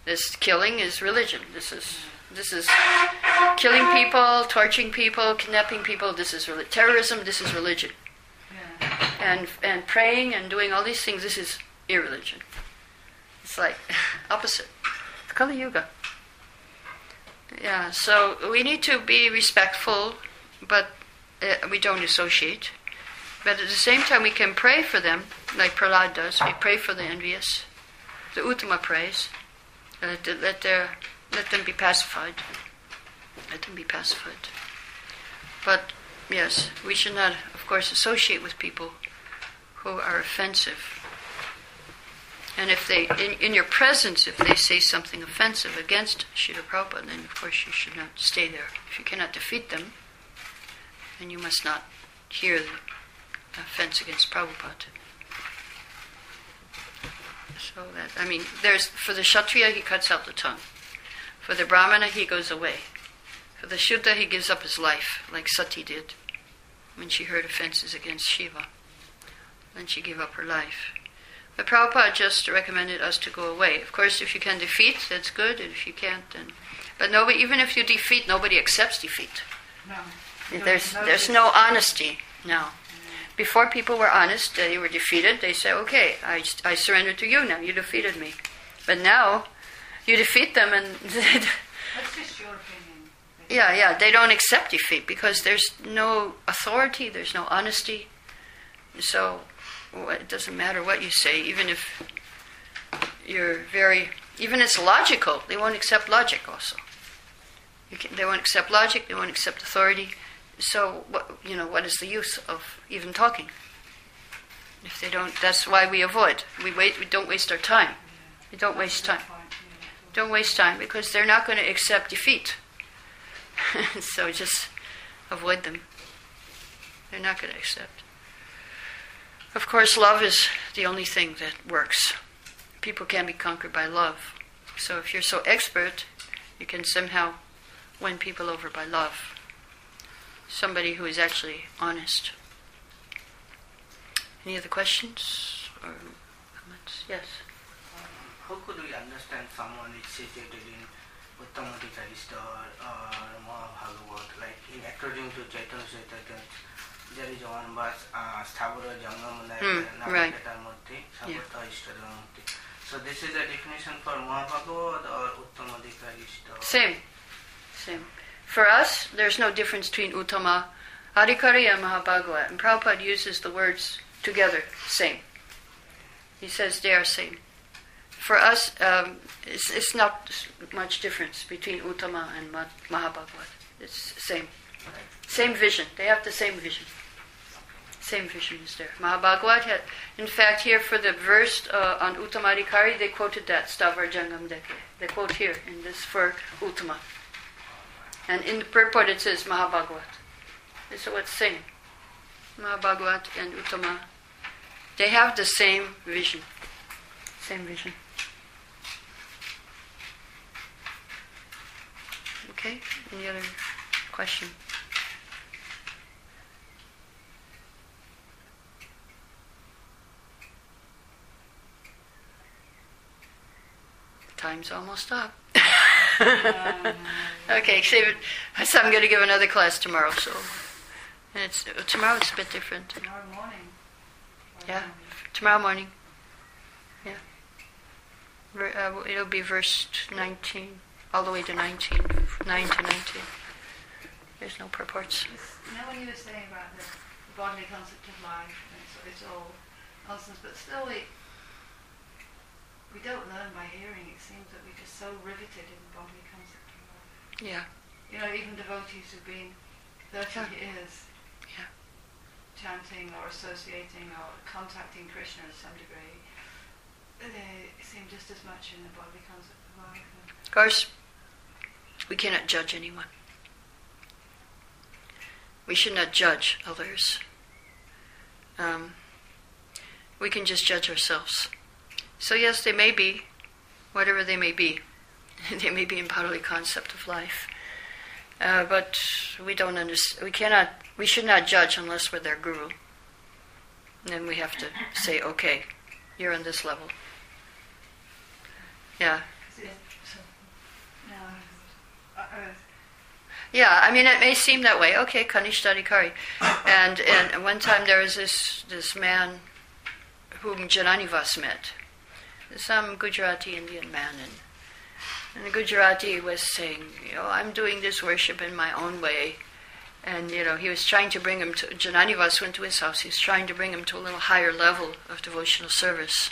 [SPEAKER 1] This killing is religion. This is this is killing people, torturing people, kidnapping people. This is reli- terrorism. This is religion.
[SPEAKER 2] Yeah.
[SPEAKER 1] And and praying and doing all these things. This is irreligion. It's like opposite. It's Kali Yuga. Yeah. So we need to be respectful, but uh, we don't associate. But at the same time, we can pray for them, like Prahlad does. We pray for the envious. The Uttama prays. Let, let, their, let them be pacified. Let them be pacified. But, yes, we should not, of course, associate with people who are offensive. And if they, in, in your presence, if they say something offensive against Srila Prabhupada, then of course you should not stay there. If you cannot defeat them, then you must not hear the offense against Prabhupada. So that, I mean, there's, for the Kshatriya, he cuts out the tongue. For the Brahmana, he goes away. For the Shuddha, he gives up his life, like Sati did when she heard offenses against Shiva. Then she gave up her life. But Prabhupada just recommended us to go away. Of course, if you can defeat, that's good, and if you can't, then... But nobody, even if you defeat, nobody accepts defeat.
[SPEAKER 2] No.
[SPEAKER 1] There's, there's no honesty now. Before people were honest, they were defeated, they say, okay, I, I surrender to you now, you defeated me. But now, you defeat them and...
[SPEAKER 2] That's just your opinion.
[SPEAKER 1] Yeah, yeah, they don't accept defeat because there's no authority, there's no honesty. So, well, it doesn't matter what you say, even if you're very... Even if it's logical, they won't accept logic also. You can, they won't accept logic, they won't accept authority. So, what, you know, what is the use of even talking? If they don't, that's why we avoid. We wait. We don't waste our time. We don't waste time. Don't waste time because they're not going to accept defeat. So just avoid them. They're not going to accept. Of course, love is the only thing that works. People can be conquered by love. So if you're so expert, you can somehow win people over by love. Somebody who is actually honest. Any other questions or comments? Yes.
[SPEAKER 3] Um, how could we understand someone is situated in Uttamadhikarishta or uh, Mahabhagavad? Like in according to Chaitanya Chaitanya, there is one verse, uh, Sthavara Jangamana Navaketa Murti, Sabhata Ishtara Murti. So this is a definition for Mahabhagavad or Uttamadhikarishta?
[SPEAKER 1] Same. Same. For us, there's no difference between Uttama, Adhikari and Mahabhagavad. And Prabhupada uses the words together, same. He says they are same. For us, um, it's, it's not much difference between Uttama and Mahabhagavad. It's the same. Same vision. They have the same vision. Same vision is there. Mahabhagavad had, in fact, here for the verse uh, on Uttamadhikari, they quoted that, Stavar Jangam Deke. They quote here in this for Uttama. And in the purport it says Mahabhagavad. So it's same. Mahabhagavad and Uttama. They have the same vision. Same vision. Okay? Any other question? Time's almost up. Okay, save it. So I'm going to give another class tomorrow. So, and it's tomorrow. It's a bit different.
[SPEAKER 2] Tomorrow morning.
[SPEAKER 1] Yeah, tomorrow morning. Yeah, uh, it'll be verse nineteen, all the way to nineteen, nine to nineteen. There's no purports.
[SPEAKER 2] You know when you were saying about the bodily concept of life, and it's, it's all nonsense, but still we. We don't learn by hearing. It seems that we're just so riveted in the bodily concept of life.
[SPEAKER 1] Yeah.
[SPEAKER 2] You know, even devotees who've been thirty yeah. years
[SPEAKER 1] yeah.
[SPEAKER 2] chanting or associating or contacting Krishna to some degree, they seem just as much in the bodily concept of life.
[SPEAKER 1] Of course, we cannot judge anyone. We should not judge others. Um, we can just judge ourselves. So yes, they may be, whatever they may be. They may be in bodily concept of life. Uh, but we don't understand, we cannot, we should not judge unless we're their guru. And then we have to say, okay, you're on this level. Yeah.
[SPEAKER 2] No. Uh,
[SPEAKER 1] Yeah, I mean, it may seem that way. Okay, Kanishtadikari. And and one time there was this this man whom Jananivas met, some Gujarati Indian man, and, and the Gujarati was saying, you know, I'm doing this worship in my own way. And, you know, he was trying to bring him to, Jananivas went to his house, he was trying to bring him to a little higher level of devotional service.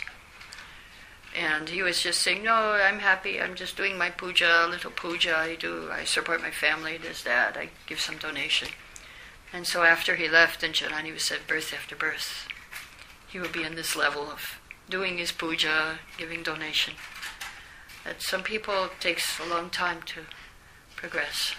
[SPEAKER 1] And he was just saying, no, I'm happy, I'm just doing my puja, a little puja I do, I support my family, this, that, I give some donation. And so after he left, then Jananivas said, birth after birth, he would be in this level of doing his puja, giving donation. That some people, it takes a long time to progress.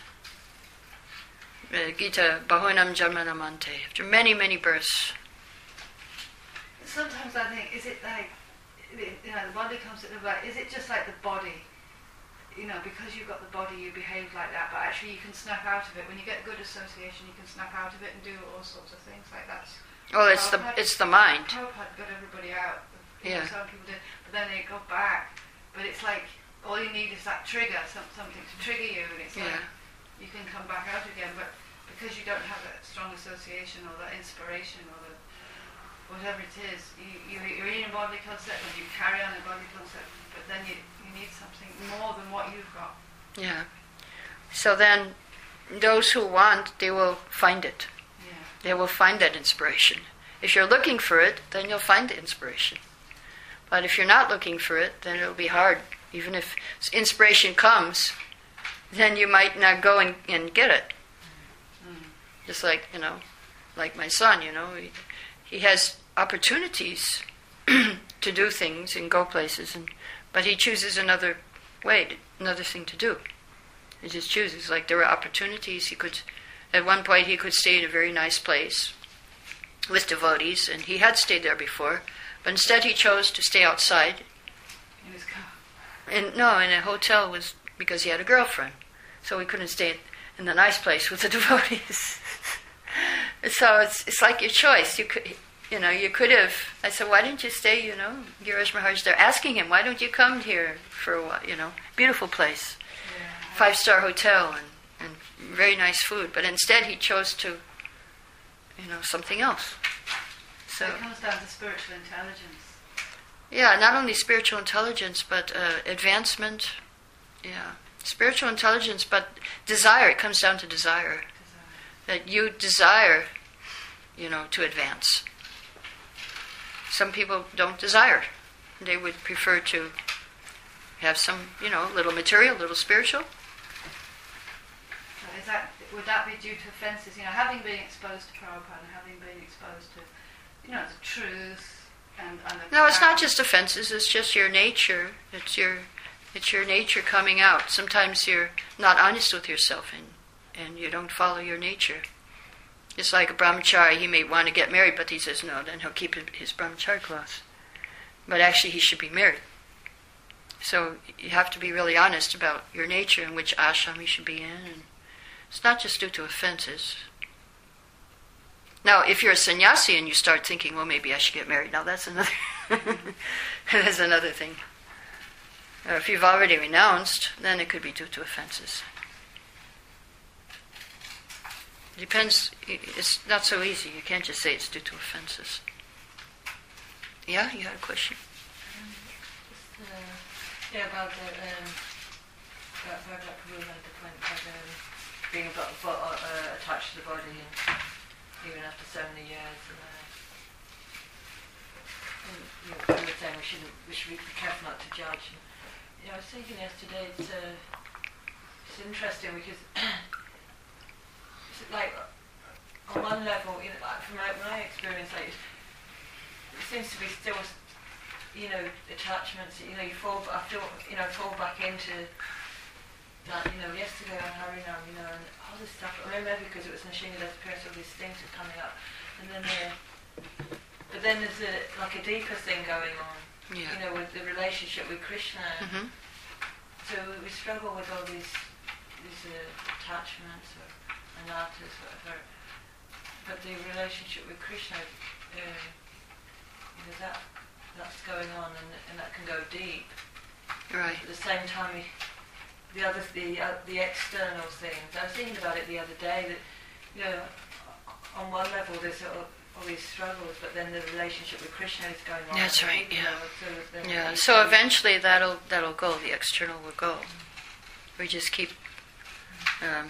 [SPEAKER 1] Uh, Gita, Bahunam Janmanamante, after many, many births.
[SPEAKER 2] Sometimes I think, is it like, you know, the body comes to the body. Is it just like the body? You know, because you've got the body, you behave like that, but actually you can snap out of it. When you get good association, you can snap out of it and do all sorts of things like that.
[SPEAKER 1] Well, it's the it's the mind.
[SPEAKER 2] Prabhupada got everybody out. You
[SPEAKER 1] Yeah.
[SPEAKER 2] know, some people did, but then they go back. But it's like all you need is that trigger, some, something to trigger you, and it's
[SPEAKER 1] Yeah.
[SPEAKER 2] like you can come back out again. But because you don't have that strong association or that inspiration or the whatever it is, you, you, you're in a body concept and you carry on a body concept, but then you, you need something more than what you've got.
[SPEAKER 1] Yeah. So then, those who want, they will find it.
[SPEAKER 2] Yeah.
[SPEAKER 1] They will find that inspiration. If you're looking for it, then you'll find the inspiration. But if you're not looking for it, then it'll be hard. Even if inspiration comes, then you might not go and, and get it.
[SPEAKER 2] Mm.
[SPEAKER 1] Just like, you know, like my son, you know, he, he has opportunities to do things and go places, and but he chooses another way, to, another thing to do. He just chooses. Like there were opportunities. He could, at one point, he could stay in a very nice place with devotees, and he had stayed there before, but instead he chose to stay outside.
[SPEAKER 2] In his car.
[SPEAKER 1] And no, in a hotel was because he had a girlfriend, so he couldn't stay in the nice place with the devotees. So it's it's like your choice. You could, you know, you could have. I said, why didn't you stay? You know, Girish Maharaj. They're asking him, why don't you come here for a while? You know, beautiful place,
[SPEAKER 2] Yeah.
[SPEAKER 1] five star hotel, and and very nice food. But instead, he chose to, you know, something else. So
[SPEAKER 2] it comes down to spiritual intelligence.
[SPEAKER 1] yeah, not only spiritual intelligence, but uh, advancement. Yeah, spiritual intelligence, but desire. It comes down to desire. That you desire, you know, to advance. Some people don't desire. They would prefer to have some, you know, little material, little spiritual.
[SPEAKER 2] So is that, would that be due to offences? You know, having been exposed to Prabhupada and having been exposed to, you know, the truth and, and the
[SPEAKER 1] No, it's not just offenses. It's just your nature. It's your, it's your nature coming out. Sometimes you're not honest with yourself, and and you don't follow your nature. It's like a brahmachari, he may want to get married, but he says no, then he'll keep his brahmachari cloth. But actually he should be married. So you have to be really honest about your nature and which ashram you should be in. And it's not just due to offenses. Now, if you're a sannyasi and you start thinking, well, maybe I should get married, now that's another that's another thing. Or if you've already renounced, then it could be due to offenses. Depends, it's not so easy. You can't just say it's due to offenses. Yeah, you had a question?
[SPEAKER 4] Um, just, uh, yeah, about the, um, about Bhagavad Gita and the point of um, being bo- bo- uh, attached to the body, and even after so many years. And, uh, and you, know, you were saying we shouldn't, we should be careful not to judge. And, you know, I was thinking yesterday, it's, uh, it's interesting because it's like on one level, you know, like from my, my experience, like it seems to be still, you know, attachments. You know, you fall. I feel, you know, fall back into that. You know, yesterday on Harinam, you know, and all this stuff. I remember because it was Nishingadas Pierce, all these things were coming up, and then there, but then there's a like a deeper thing going on.
[SPEAKER 1] Yeah.
[SPEAKER 4] You know, with the relationship with Krishna.
[SPEAKER 1] Mm-hmm.
[SPEAKER 4] So we struggle with all these these uh, attachments or anartas, whatever. But the relationship with Krishna, uh, you know, that that's going on, and, and that can go deep
[SPEAKER 1] Right.
[SPEAKER 4] At the same time, the other, the uh, the external things. I was thinking about it the other day that, you know, on one level there's all, all these struggles, but then the relationship with Krishna is going on.
[SPEAKER 1] That's right. Yeah.
[SPEAKER 4] Level, so
[SPEAKER 1] yeah. So eventually that'll that'll go. The external will go. We just keep um,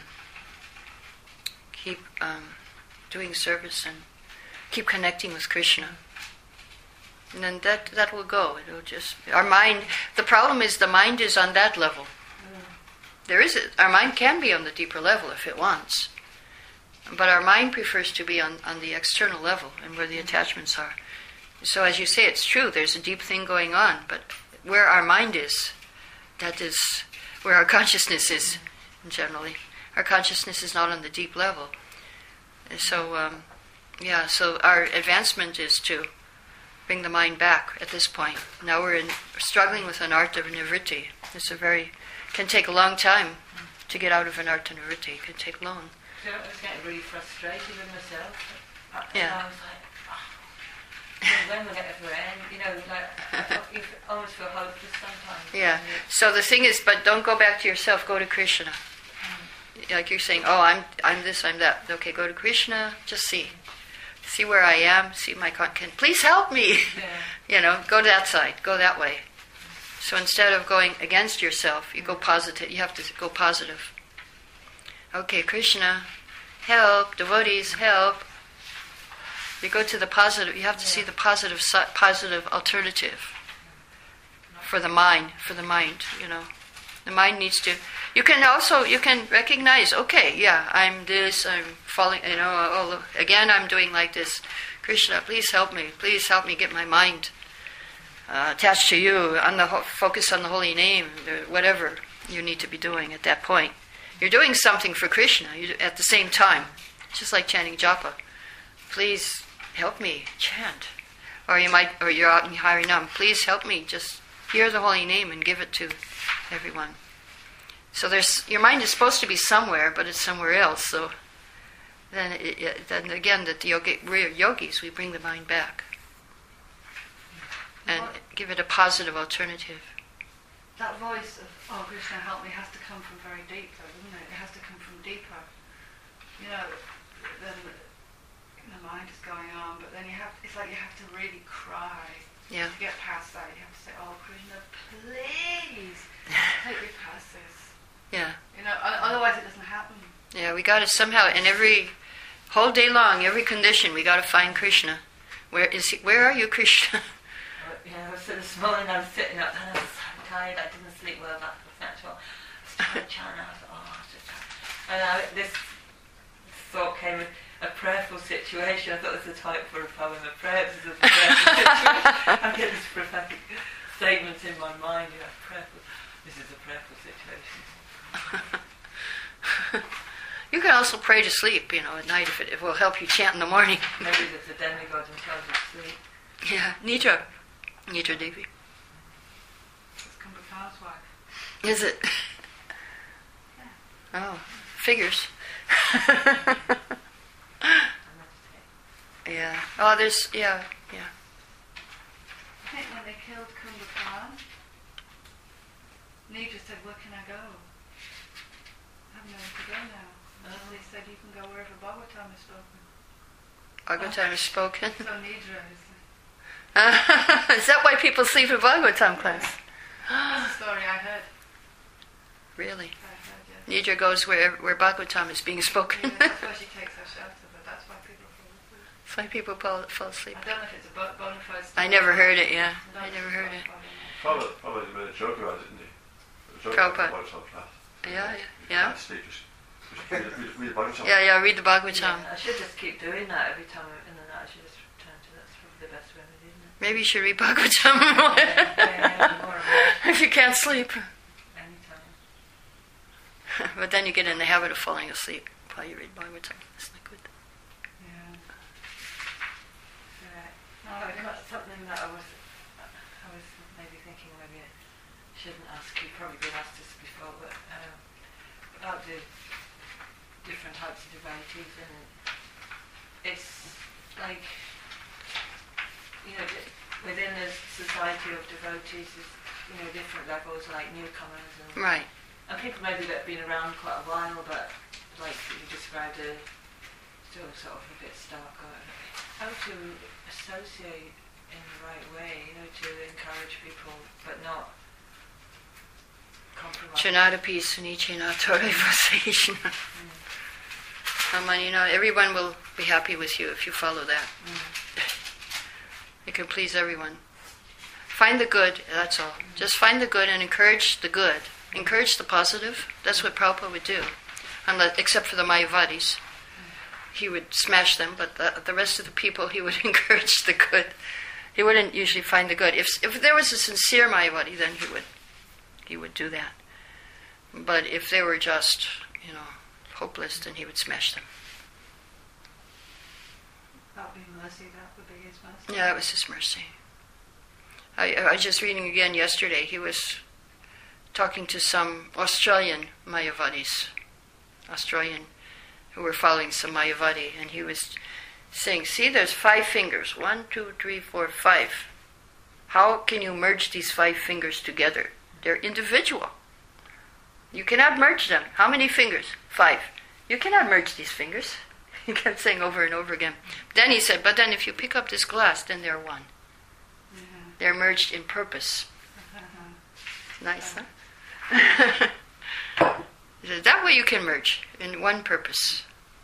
[SPEAKER 1] keep um, doing service and keep connecting with Krishna. And then that that will go. It'll just our mind. The problem is the mind is on that level. Mm. There is a, our mind can be on the deeper level if it wants, but our mind prefers to be on, on the external level and where the attachments are. So as you say, it's true. There's a deep thing going on, but where our mind is, that is where our consciousness is. Generally, our consciousness is not on the deep level. And so, um, yeah. So our advancement is to bring the mind back at this point. Now we're in, struggling with an art of nivritti. It's a very, can take a long time to get out of an art of nivritti. It can take long.
[SPEAKER 4] So I was getting really frustrated with myself. I,
[SPEAKER 1] Yeah.
[SPEAKER 4] And I was like, oh, when will it ever end? You know, like, I, you almost feel hopeless sometimes.
[SPEAKER 1] Yeah. So the thing is, but don't go back to yourself, go to Krishna. Like you're saying, oh, I'm I'm this, I'm that. Okay, go to Krishna, just see. See where I am, see my con- can please help me.
[SPEAKER 4] Yeah.
[SPEAKER 1] You know, go to that side, go that way. So instead of going against yourself, you go positive. You have to go positive. Okay, Krishna, help, devotees, help. You go to the positive, you have to yeah. see the positive si- positive alternative for the mind, for the mind, you know. The mind needs to, you can also, you can recognize, okay, yeah, I'm this, I'm falling, you know, all, again I'm doing like this. Krishna, please help me, please help me get my mind uh, attached to you, on the ho- focus on the holy name, whatever you need to be doing at that point. You're doing something for Krishna you, at the same time, just like chanting japa. Please help me chant. Or you might, or you're out in Harinam, please help me just hear the holy name and give it to everyone. So there's your mind is supposed to be somewhere, but it's somewhere else. So then, it, it, then again, that the yogi, we're yogis, we bring the mind back and what? Give it a positive alternative.
[SPEAKER 2] That voice of "Oh, Krishna, help me" has to come from very deep, though, doesn't it? It has to come from deeper. You know, then the mind is going on, but then you have. It's like you have to really cry.
[SPEAKER 1] Yeah.
[SPEAKER 2] To get past that, you have to say, "Oh, Krishna, please take me past this."
[SPEAKER 1] Yeah.
[SPEAKER 2] You know, otherwise it doesn't happen.
[SPEAKER 1] Yeah, we got to somehow, in every whole day long, every condition, we got to find Krishna. Where is he? Where are you, Krishna?
[SPEAKER 4] Yeah, so this morning I was sitting up and I was so tired. I didn't sleep well that night. I was trying to chant. I was like, oh, I was just tired. And I, this thought came with a prayerful situation. I thought this was a type for a poem of prayer. This is a prayerful situation. I get this prophetic statement in my mind. You know, prayerful. This is a prayerful situation.
[SPEAKER 1] You can also pray to sleep, you know, at night if it, if it will help you chant in the morning.
[SPEAKER 4] Maybe there's a demigod in charge of sleep.
[SPEAKER 1] Yeah, Nidra. Nidra Devi.
[SPEAKER 2] It's Kumbhakarna's wife.
[SPEAKER 1] Is it?
[SPEAKER 2] Yeah.
[SPEAKER 1] Oh, figures. Yeah. Oh, there's, yeah, yeah.
[SPEAKER 2] I think when they killed Kumbhakarna, Nidra said, "Where can I go? I have nowhere to go now." And they said, "You can go wherever Bhagavatam is spoken."
[SPEAKER 1] Bhagavatam is spoken.
[SPEAKER 2] So Nidra is...
[SPEAKER 1] Is that why people sleep in Bhagavatam class?
[SPEAKER 2] That's a story I heard.
[SPEAKER 1] Really?
[SPEAKER 2] I heard, yes.
[SPEAKER 1] Nidra goes where where Bhagavatam is being spoken.
[SPEAKER 2] Yeah, that's why she takes her shelter, but that's why people fall asleep.
[SPEAKER 1] That's why people fall, fall asleep.
[SPEAKER 2] I don't know if it's a bo- bona fide story.
[SPEAKER 1] I never heard it, yeah.
[SPEAKER 2] No,
[SPEAKER 1] I never heard it.
[SPEAKER 5] Probably, probably made a joke about it, didn't he? A joke
[SPEAKER 1] Prabhupada.
[SPEAKER 5] about Bhagavatam class.
[SPEAKER 1] Yeah, yeah.
[SPEAKER 5] You
[SPEAKER 1] Yeah,
[SPEAKER 5] can't sleep, just, just read, read, read the Bhagavatam.
[SPEAKER 1] yeah, yeah, read the Bhagavatam.
[SPEAKER 4] Yeah, I should just keep doing that every time I'm in the night. I should just return to that. That's probably the best remedy, isn't it?
[SPEAKER 1] Maybe you should read Bhagavatam
[SPEAKER 4] Yeah, yeah, more and more.
[SPEAKER 1] if you can't sleep.
[SPEAKER 4] Anytime.
[SPEAKER 1] But then you get in the habit of falling asleep while you read Bhagavatam. It's not good.
[SPEAKER 2] Yeah.
[SPEAKER 4] Right. No, I've got something that I was, I was maybe thinking maybe I shouldn't ask you. Probably been asked this before, but um, about the different types of devotees, and it's like, you know, within the society of devotees, is you know, different levels, like newcomers and
[SPEAKER 1] right.
[SPEAKER 4] and people maybe that have been around quite a while, but like you described, uh, still sort of a bit stuck. Or how to associate in the right way, you know, to encourage people, but not compromise.
[SPEAKER 1] Chanadapi Sunichinatore Vasation. I mean, you know, everyone will be happy with you if you follow that. Mm. You can please everyone. Find the good, that's all. Mm. Just find the good and encourage the good. Encourage the positive. That's what Prabhupada would do. Unless, except for the Mayavadis. He would smash them, but the, the rest of the people, he would encourage the good. He wouldn't usually find the good. If if there was a sincere Mayavadi, then he would he would do that. But if they were just, you know, hopeless, then he would smash them.
[SPEAKER 2] That would be mercy, that would be his mercy.
[SPEAKER 1] Yeah, it was his mercy. I, I was just reading again yesterday. He was talking to some Australian Mayavadis, Australian, who were following some Mayavadi, and he was saying, see, there's five fingers. One, two, three, four, five. How can you merge these five fingers together? They're individual. You cannot merge them. How many fingers? Five. You cannot merge these fingers. He kept saying over and over again. Then he said, but then if you pick up this glass, then they're one. Mm-hmm. They're merged in purpose. Uh-huh. Nice, huh? He said, that way you can merge in one purpose.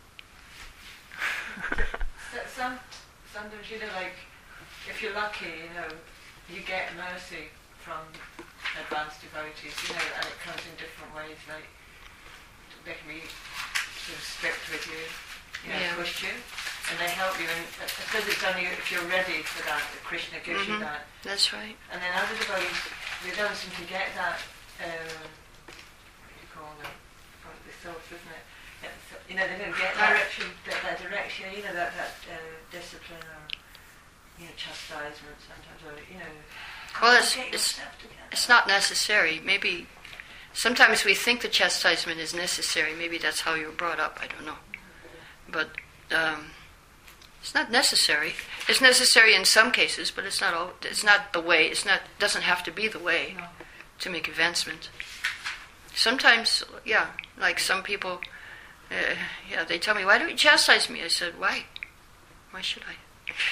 [SPEAKER 4] Some, sometimes, you know, like, if you're lucky, you know, you get mercy from advanced devotees, you know, and it comes in different ways, like, they can be sort of strict with you, you know, yeah. push you, and they help you, and because it's only if you're ready for that, that Krishna gives mm-hmm. you that.
[SPEAKER 1] That's right.
[SPEAKER 4] And then other devotees, they don't seem to get that, um, what do you call it, the source, isn't it? You know, they don't get that direction, that, that direction, you know, that, that uh, discipline or, you know, chastisement sometimes, or, you know,
[SPEAKER 1] well, it's, it's, it's not necessary. Maybe sometimes we think the chastisement is necessary. Maybe that's how you were brought up. I don't know. But um, it's not necessary. It's necessary in some cases, but it's not all. It's not the way. It's not. Doesn't have to be the way no. to make advancement. Sometimes, yeah, like some people, uh, yeah, they tell me, "Why don't you chastise me?" I said, "Why? Why should I?"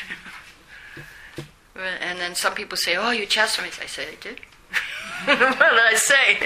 [SPEAKER 1] And then some people say, "Oh, you chastise me." I say, "I did." What did I say?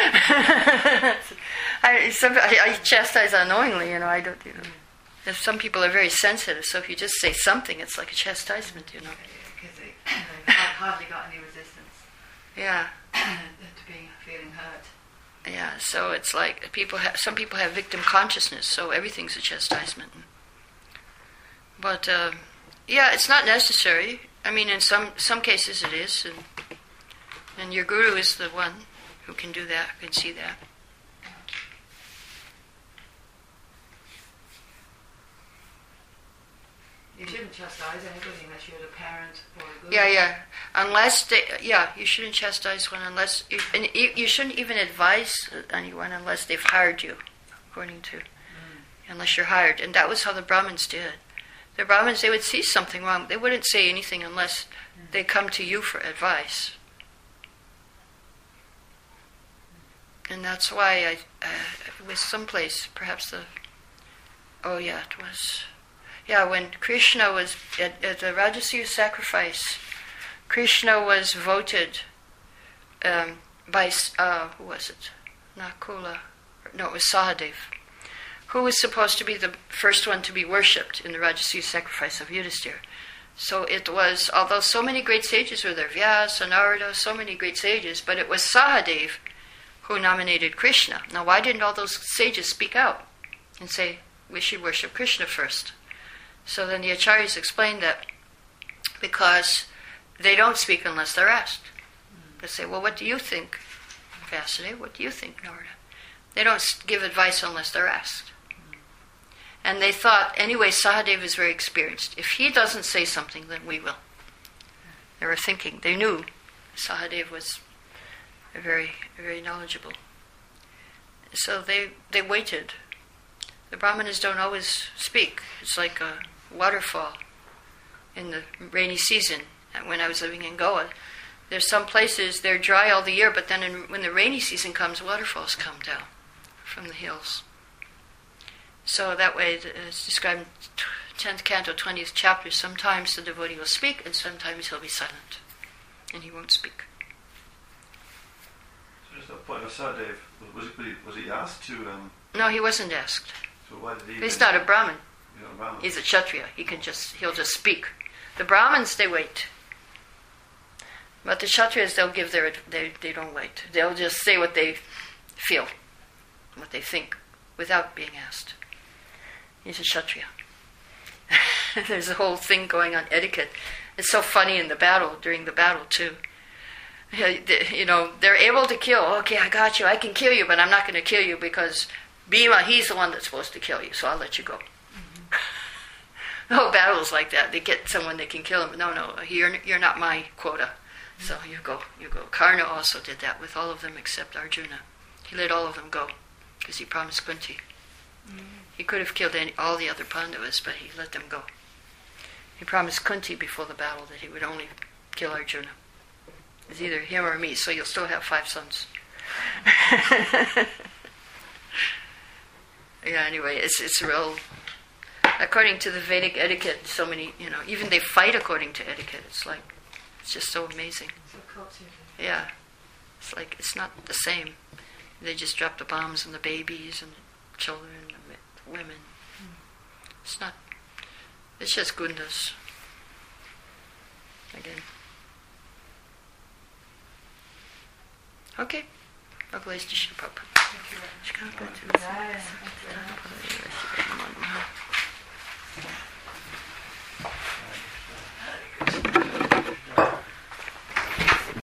[SPEAKER 1] I, some, I, I chastise unknowingly, you know. I don't. You know. If some people are very sensitive, so if you just say something, it's like a chastisement, you know.
[SPEAKER 2] Because they, they hardly got any resistance.
[SPEAKER 1] Yeah.
[SPEAKER 2] To being feeling hurt.
[SPEAKER 1] Yeah. So it's like people have. Some people have victim consciousness, so everything's a chastisement. But uh, yeah, it's not necessary. I mean, in some, some cases it is, and, and your guru is the one who can do that, who can see that.
[SPEAKER 2] You shouldn't chastise anybody unless you're the parent or a guru.
[SPEAKER 1] Yeah, yeah. Unless they, yeah, you shouldn't chastise one unless, you, and you, you shouldn't even advise anyone unless they've hired you, according to, mm. unless you're hired. And that was how the Brahmins did. The Brahmins, they would see something wrong. They wouldn't say anything unless they come to you for advice. And that's why I, uh, it was someplace, perhaps the, oh yeah, it was, yeah, when Krishna was, at, at the Rajasuya sacrifice, Krishna was voted um, by, uh, who was it? Nakula, no, it was Sahadev. Who was supposed to be the first one to be worshipped in the Rajasuya sacrifice of Yudhisthira. So it was, although so many great sages were there, Vyasa, Narada, so many great sages, but it was Sahadev who nominated Krishna. Now why didn't all those sages speak out and say, we should worship Krishna first? So then the Acharyas explained that because they don't speak unless they're asked. They say, well, what do you think, Vasudeva? What do you think, Narada? They don't give advice unless they're asked. And they thought, anyway, Sahadev is very experienced. If he doesn't say something, then we will. They were thinking, they knew Sahadev was very, very knowledgeable. So they, they waited. The Brahmanas don't always speak. It's like a waterfall in the rainy season. And when I was living in Goa, There's some places they're dry all the year, but then in, when the rainy season comes, waterfalls come down from the hills. So that way, it's described in tenth canto, twentieth chapter. Sometimes the devotee will speak, and sometimes he'll be silent, and he won't speak.
[SPEAKER 5] So just a point of aside, Dave. Was he, was he asked to? Um,
[SPEAKER 1] no, he wasn't asked.
[SPEAKER 5] So why did he?
[SPEAKER 1] He's not a Brahmin.
[SPEAKER 5] He's not a Brahmin.
[SPEAKER 1] He's a Kshatriya. He can just he'll just speak. The Brahmins, they wait. But the Kshatriyas, they'll give their they they don't wait. They'll just say what they feel, what they think, without being asked. He's a Kshatriya. There's a whole thing going on etiquette. It's so funny in the battle, during the battle too. You know, they're able to kill. Okay, I got you. I can kill you, but I'm not going to kill you because Bhima, he's the one that's supposed to kill you, so I'll let you go. Mm-hmm. The whole battle's like that. They get someone they can kill him. No, no, you're you're not my quota. So you go, you go. Karna also did that with all of them except Arjuna. He let all of them go because he promised Kunti. Mm. He could have killed any, all the other Pandavas, but he let them go. He promised Kunti before the battle that he would only kill Arjuna. It's either him or me, so you'll still have five sons. Yeah, anyway, it's it's real. According to the Vedic etiquette, so many, you know, even they fight according to etiquette. It's like, it's just so amazing.
[SPEAKER 4] So cultured.
[SPEAKER 1] Yeah. It's like, it's not the same. They just drop the bombs on the babies and the children and the women. Mm. It's not, it's just gundas. Again. Okay. Bhagavad Gita Prabhupada.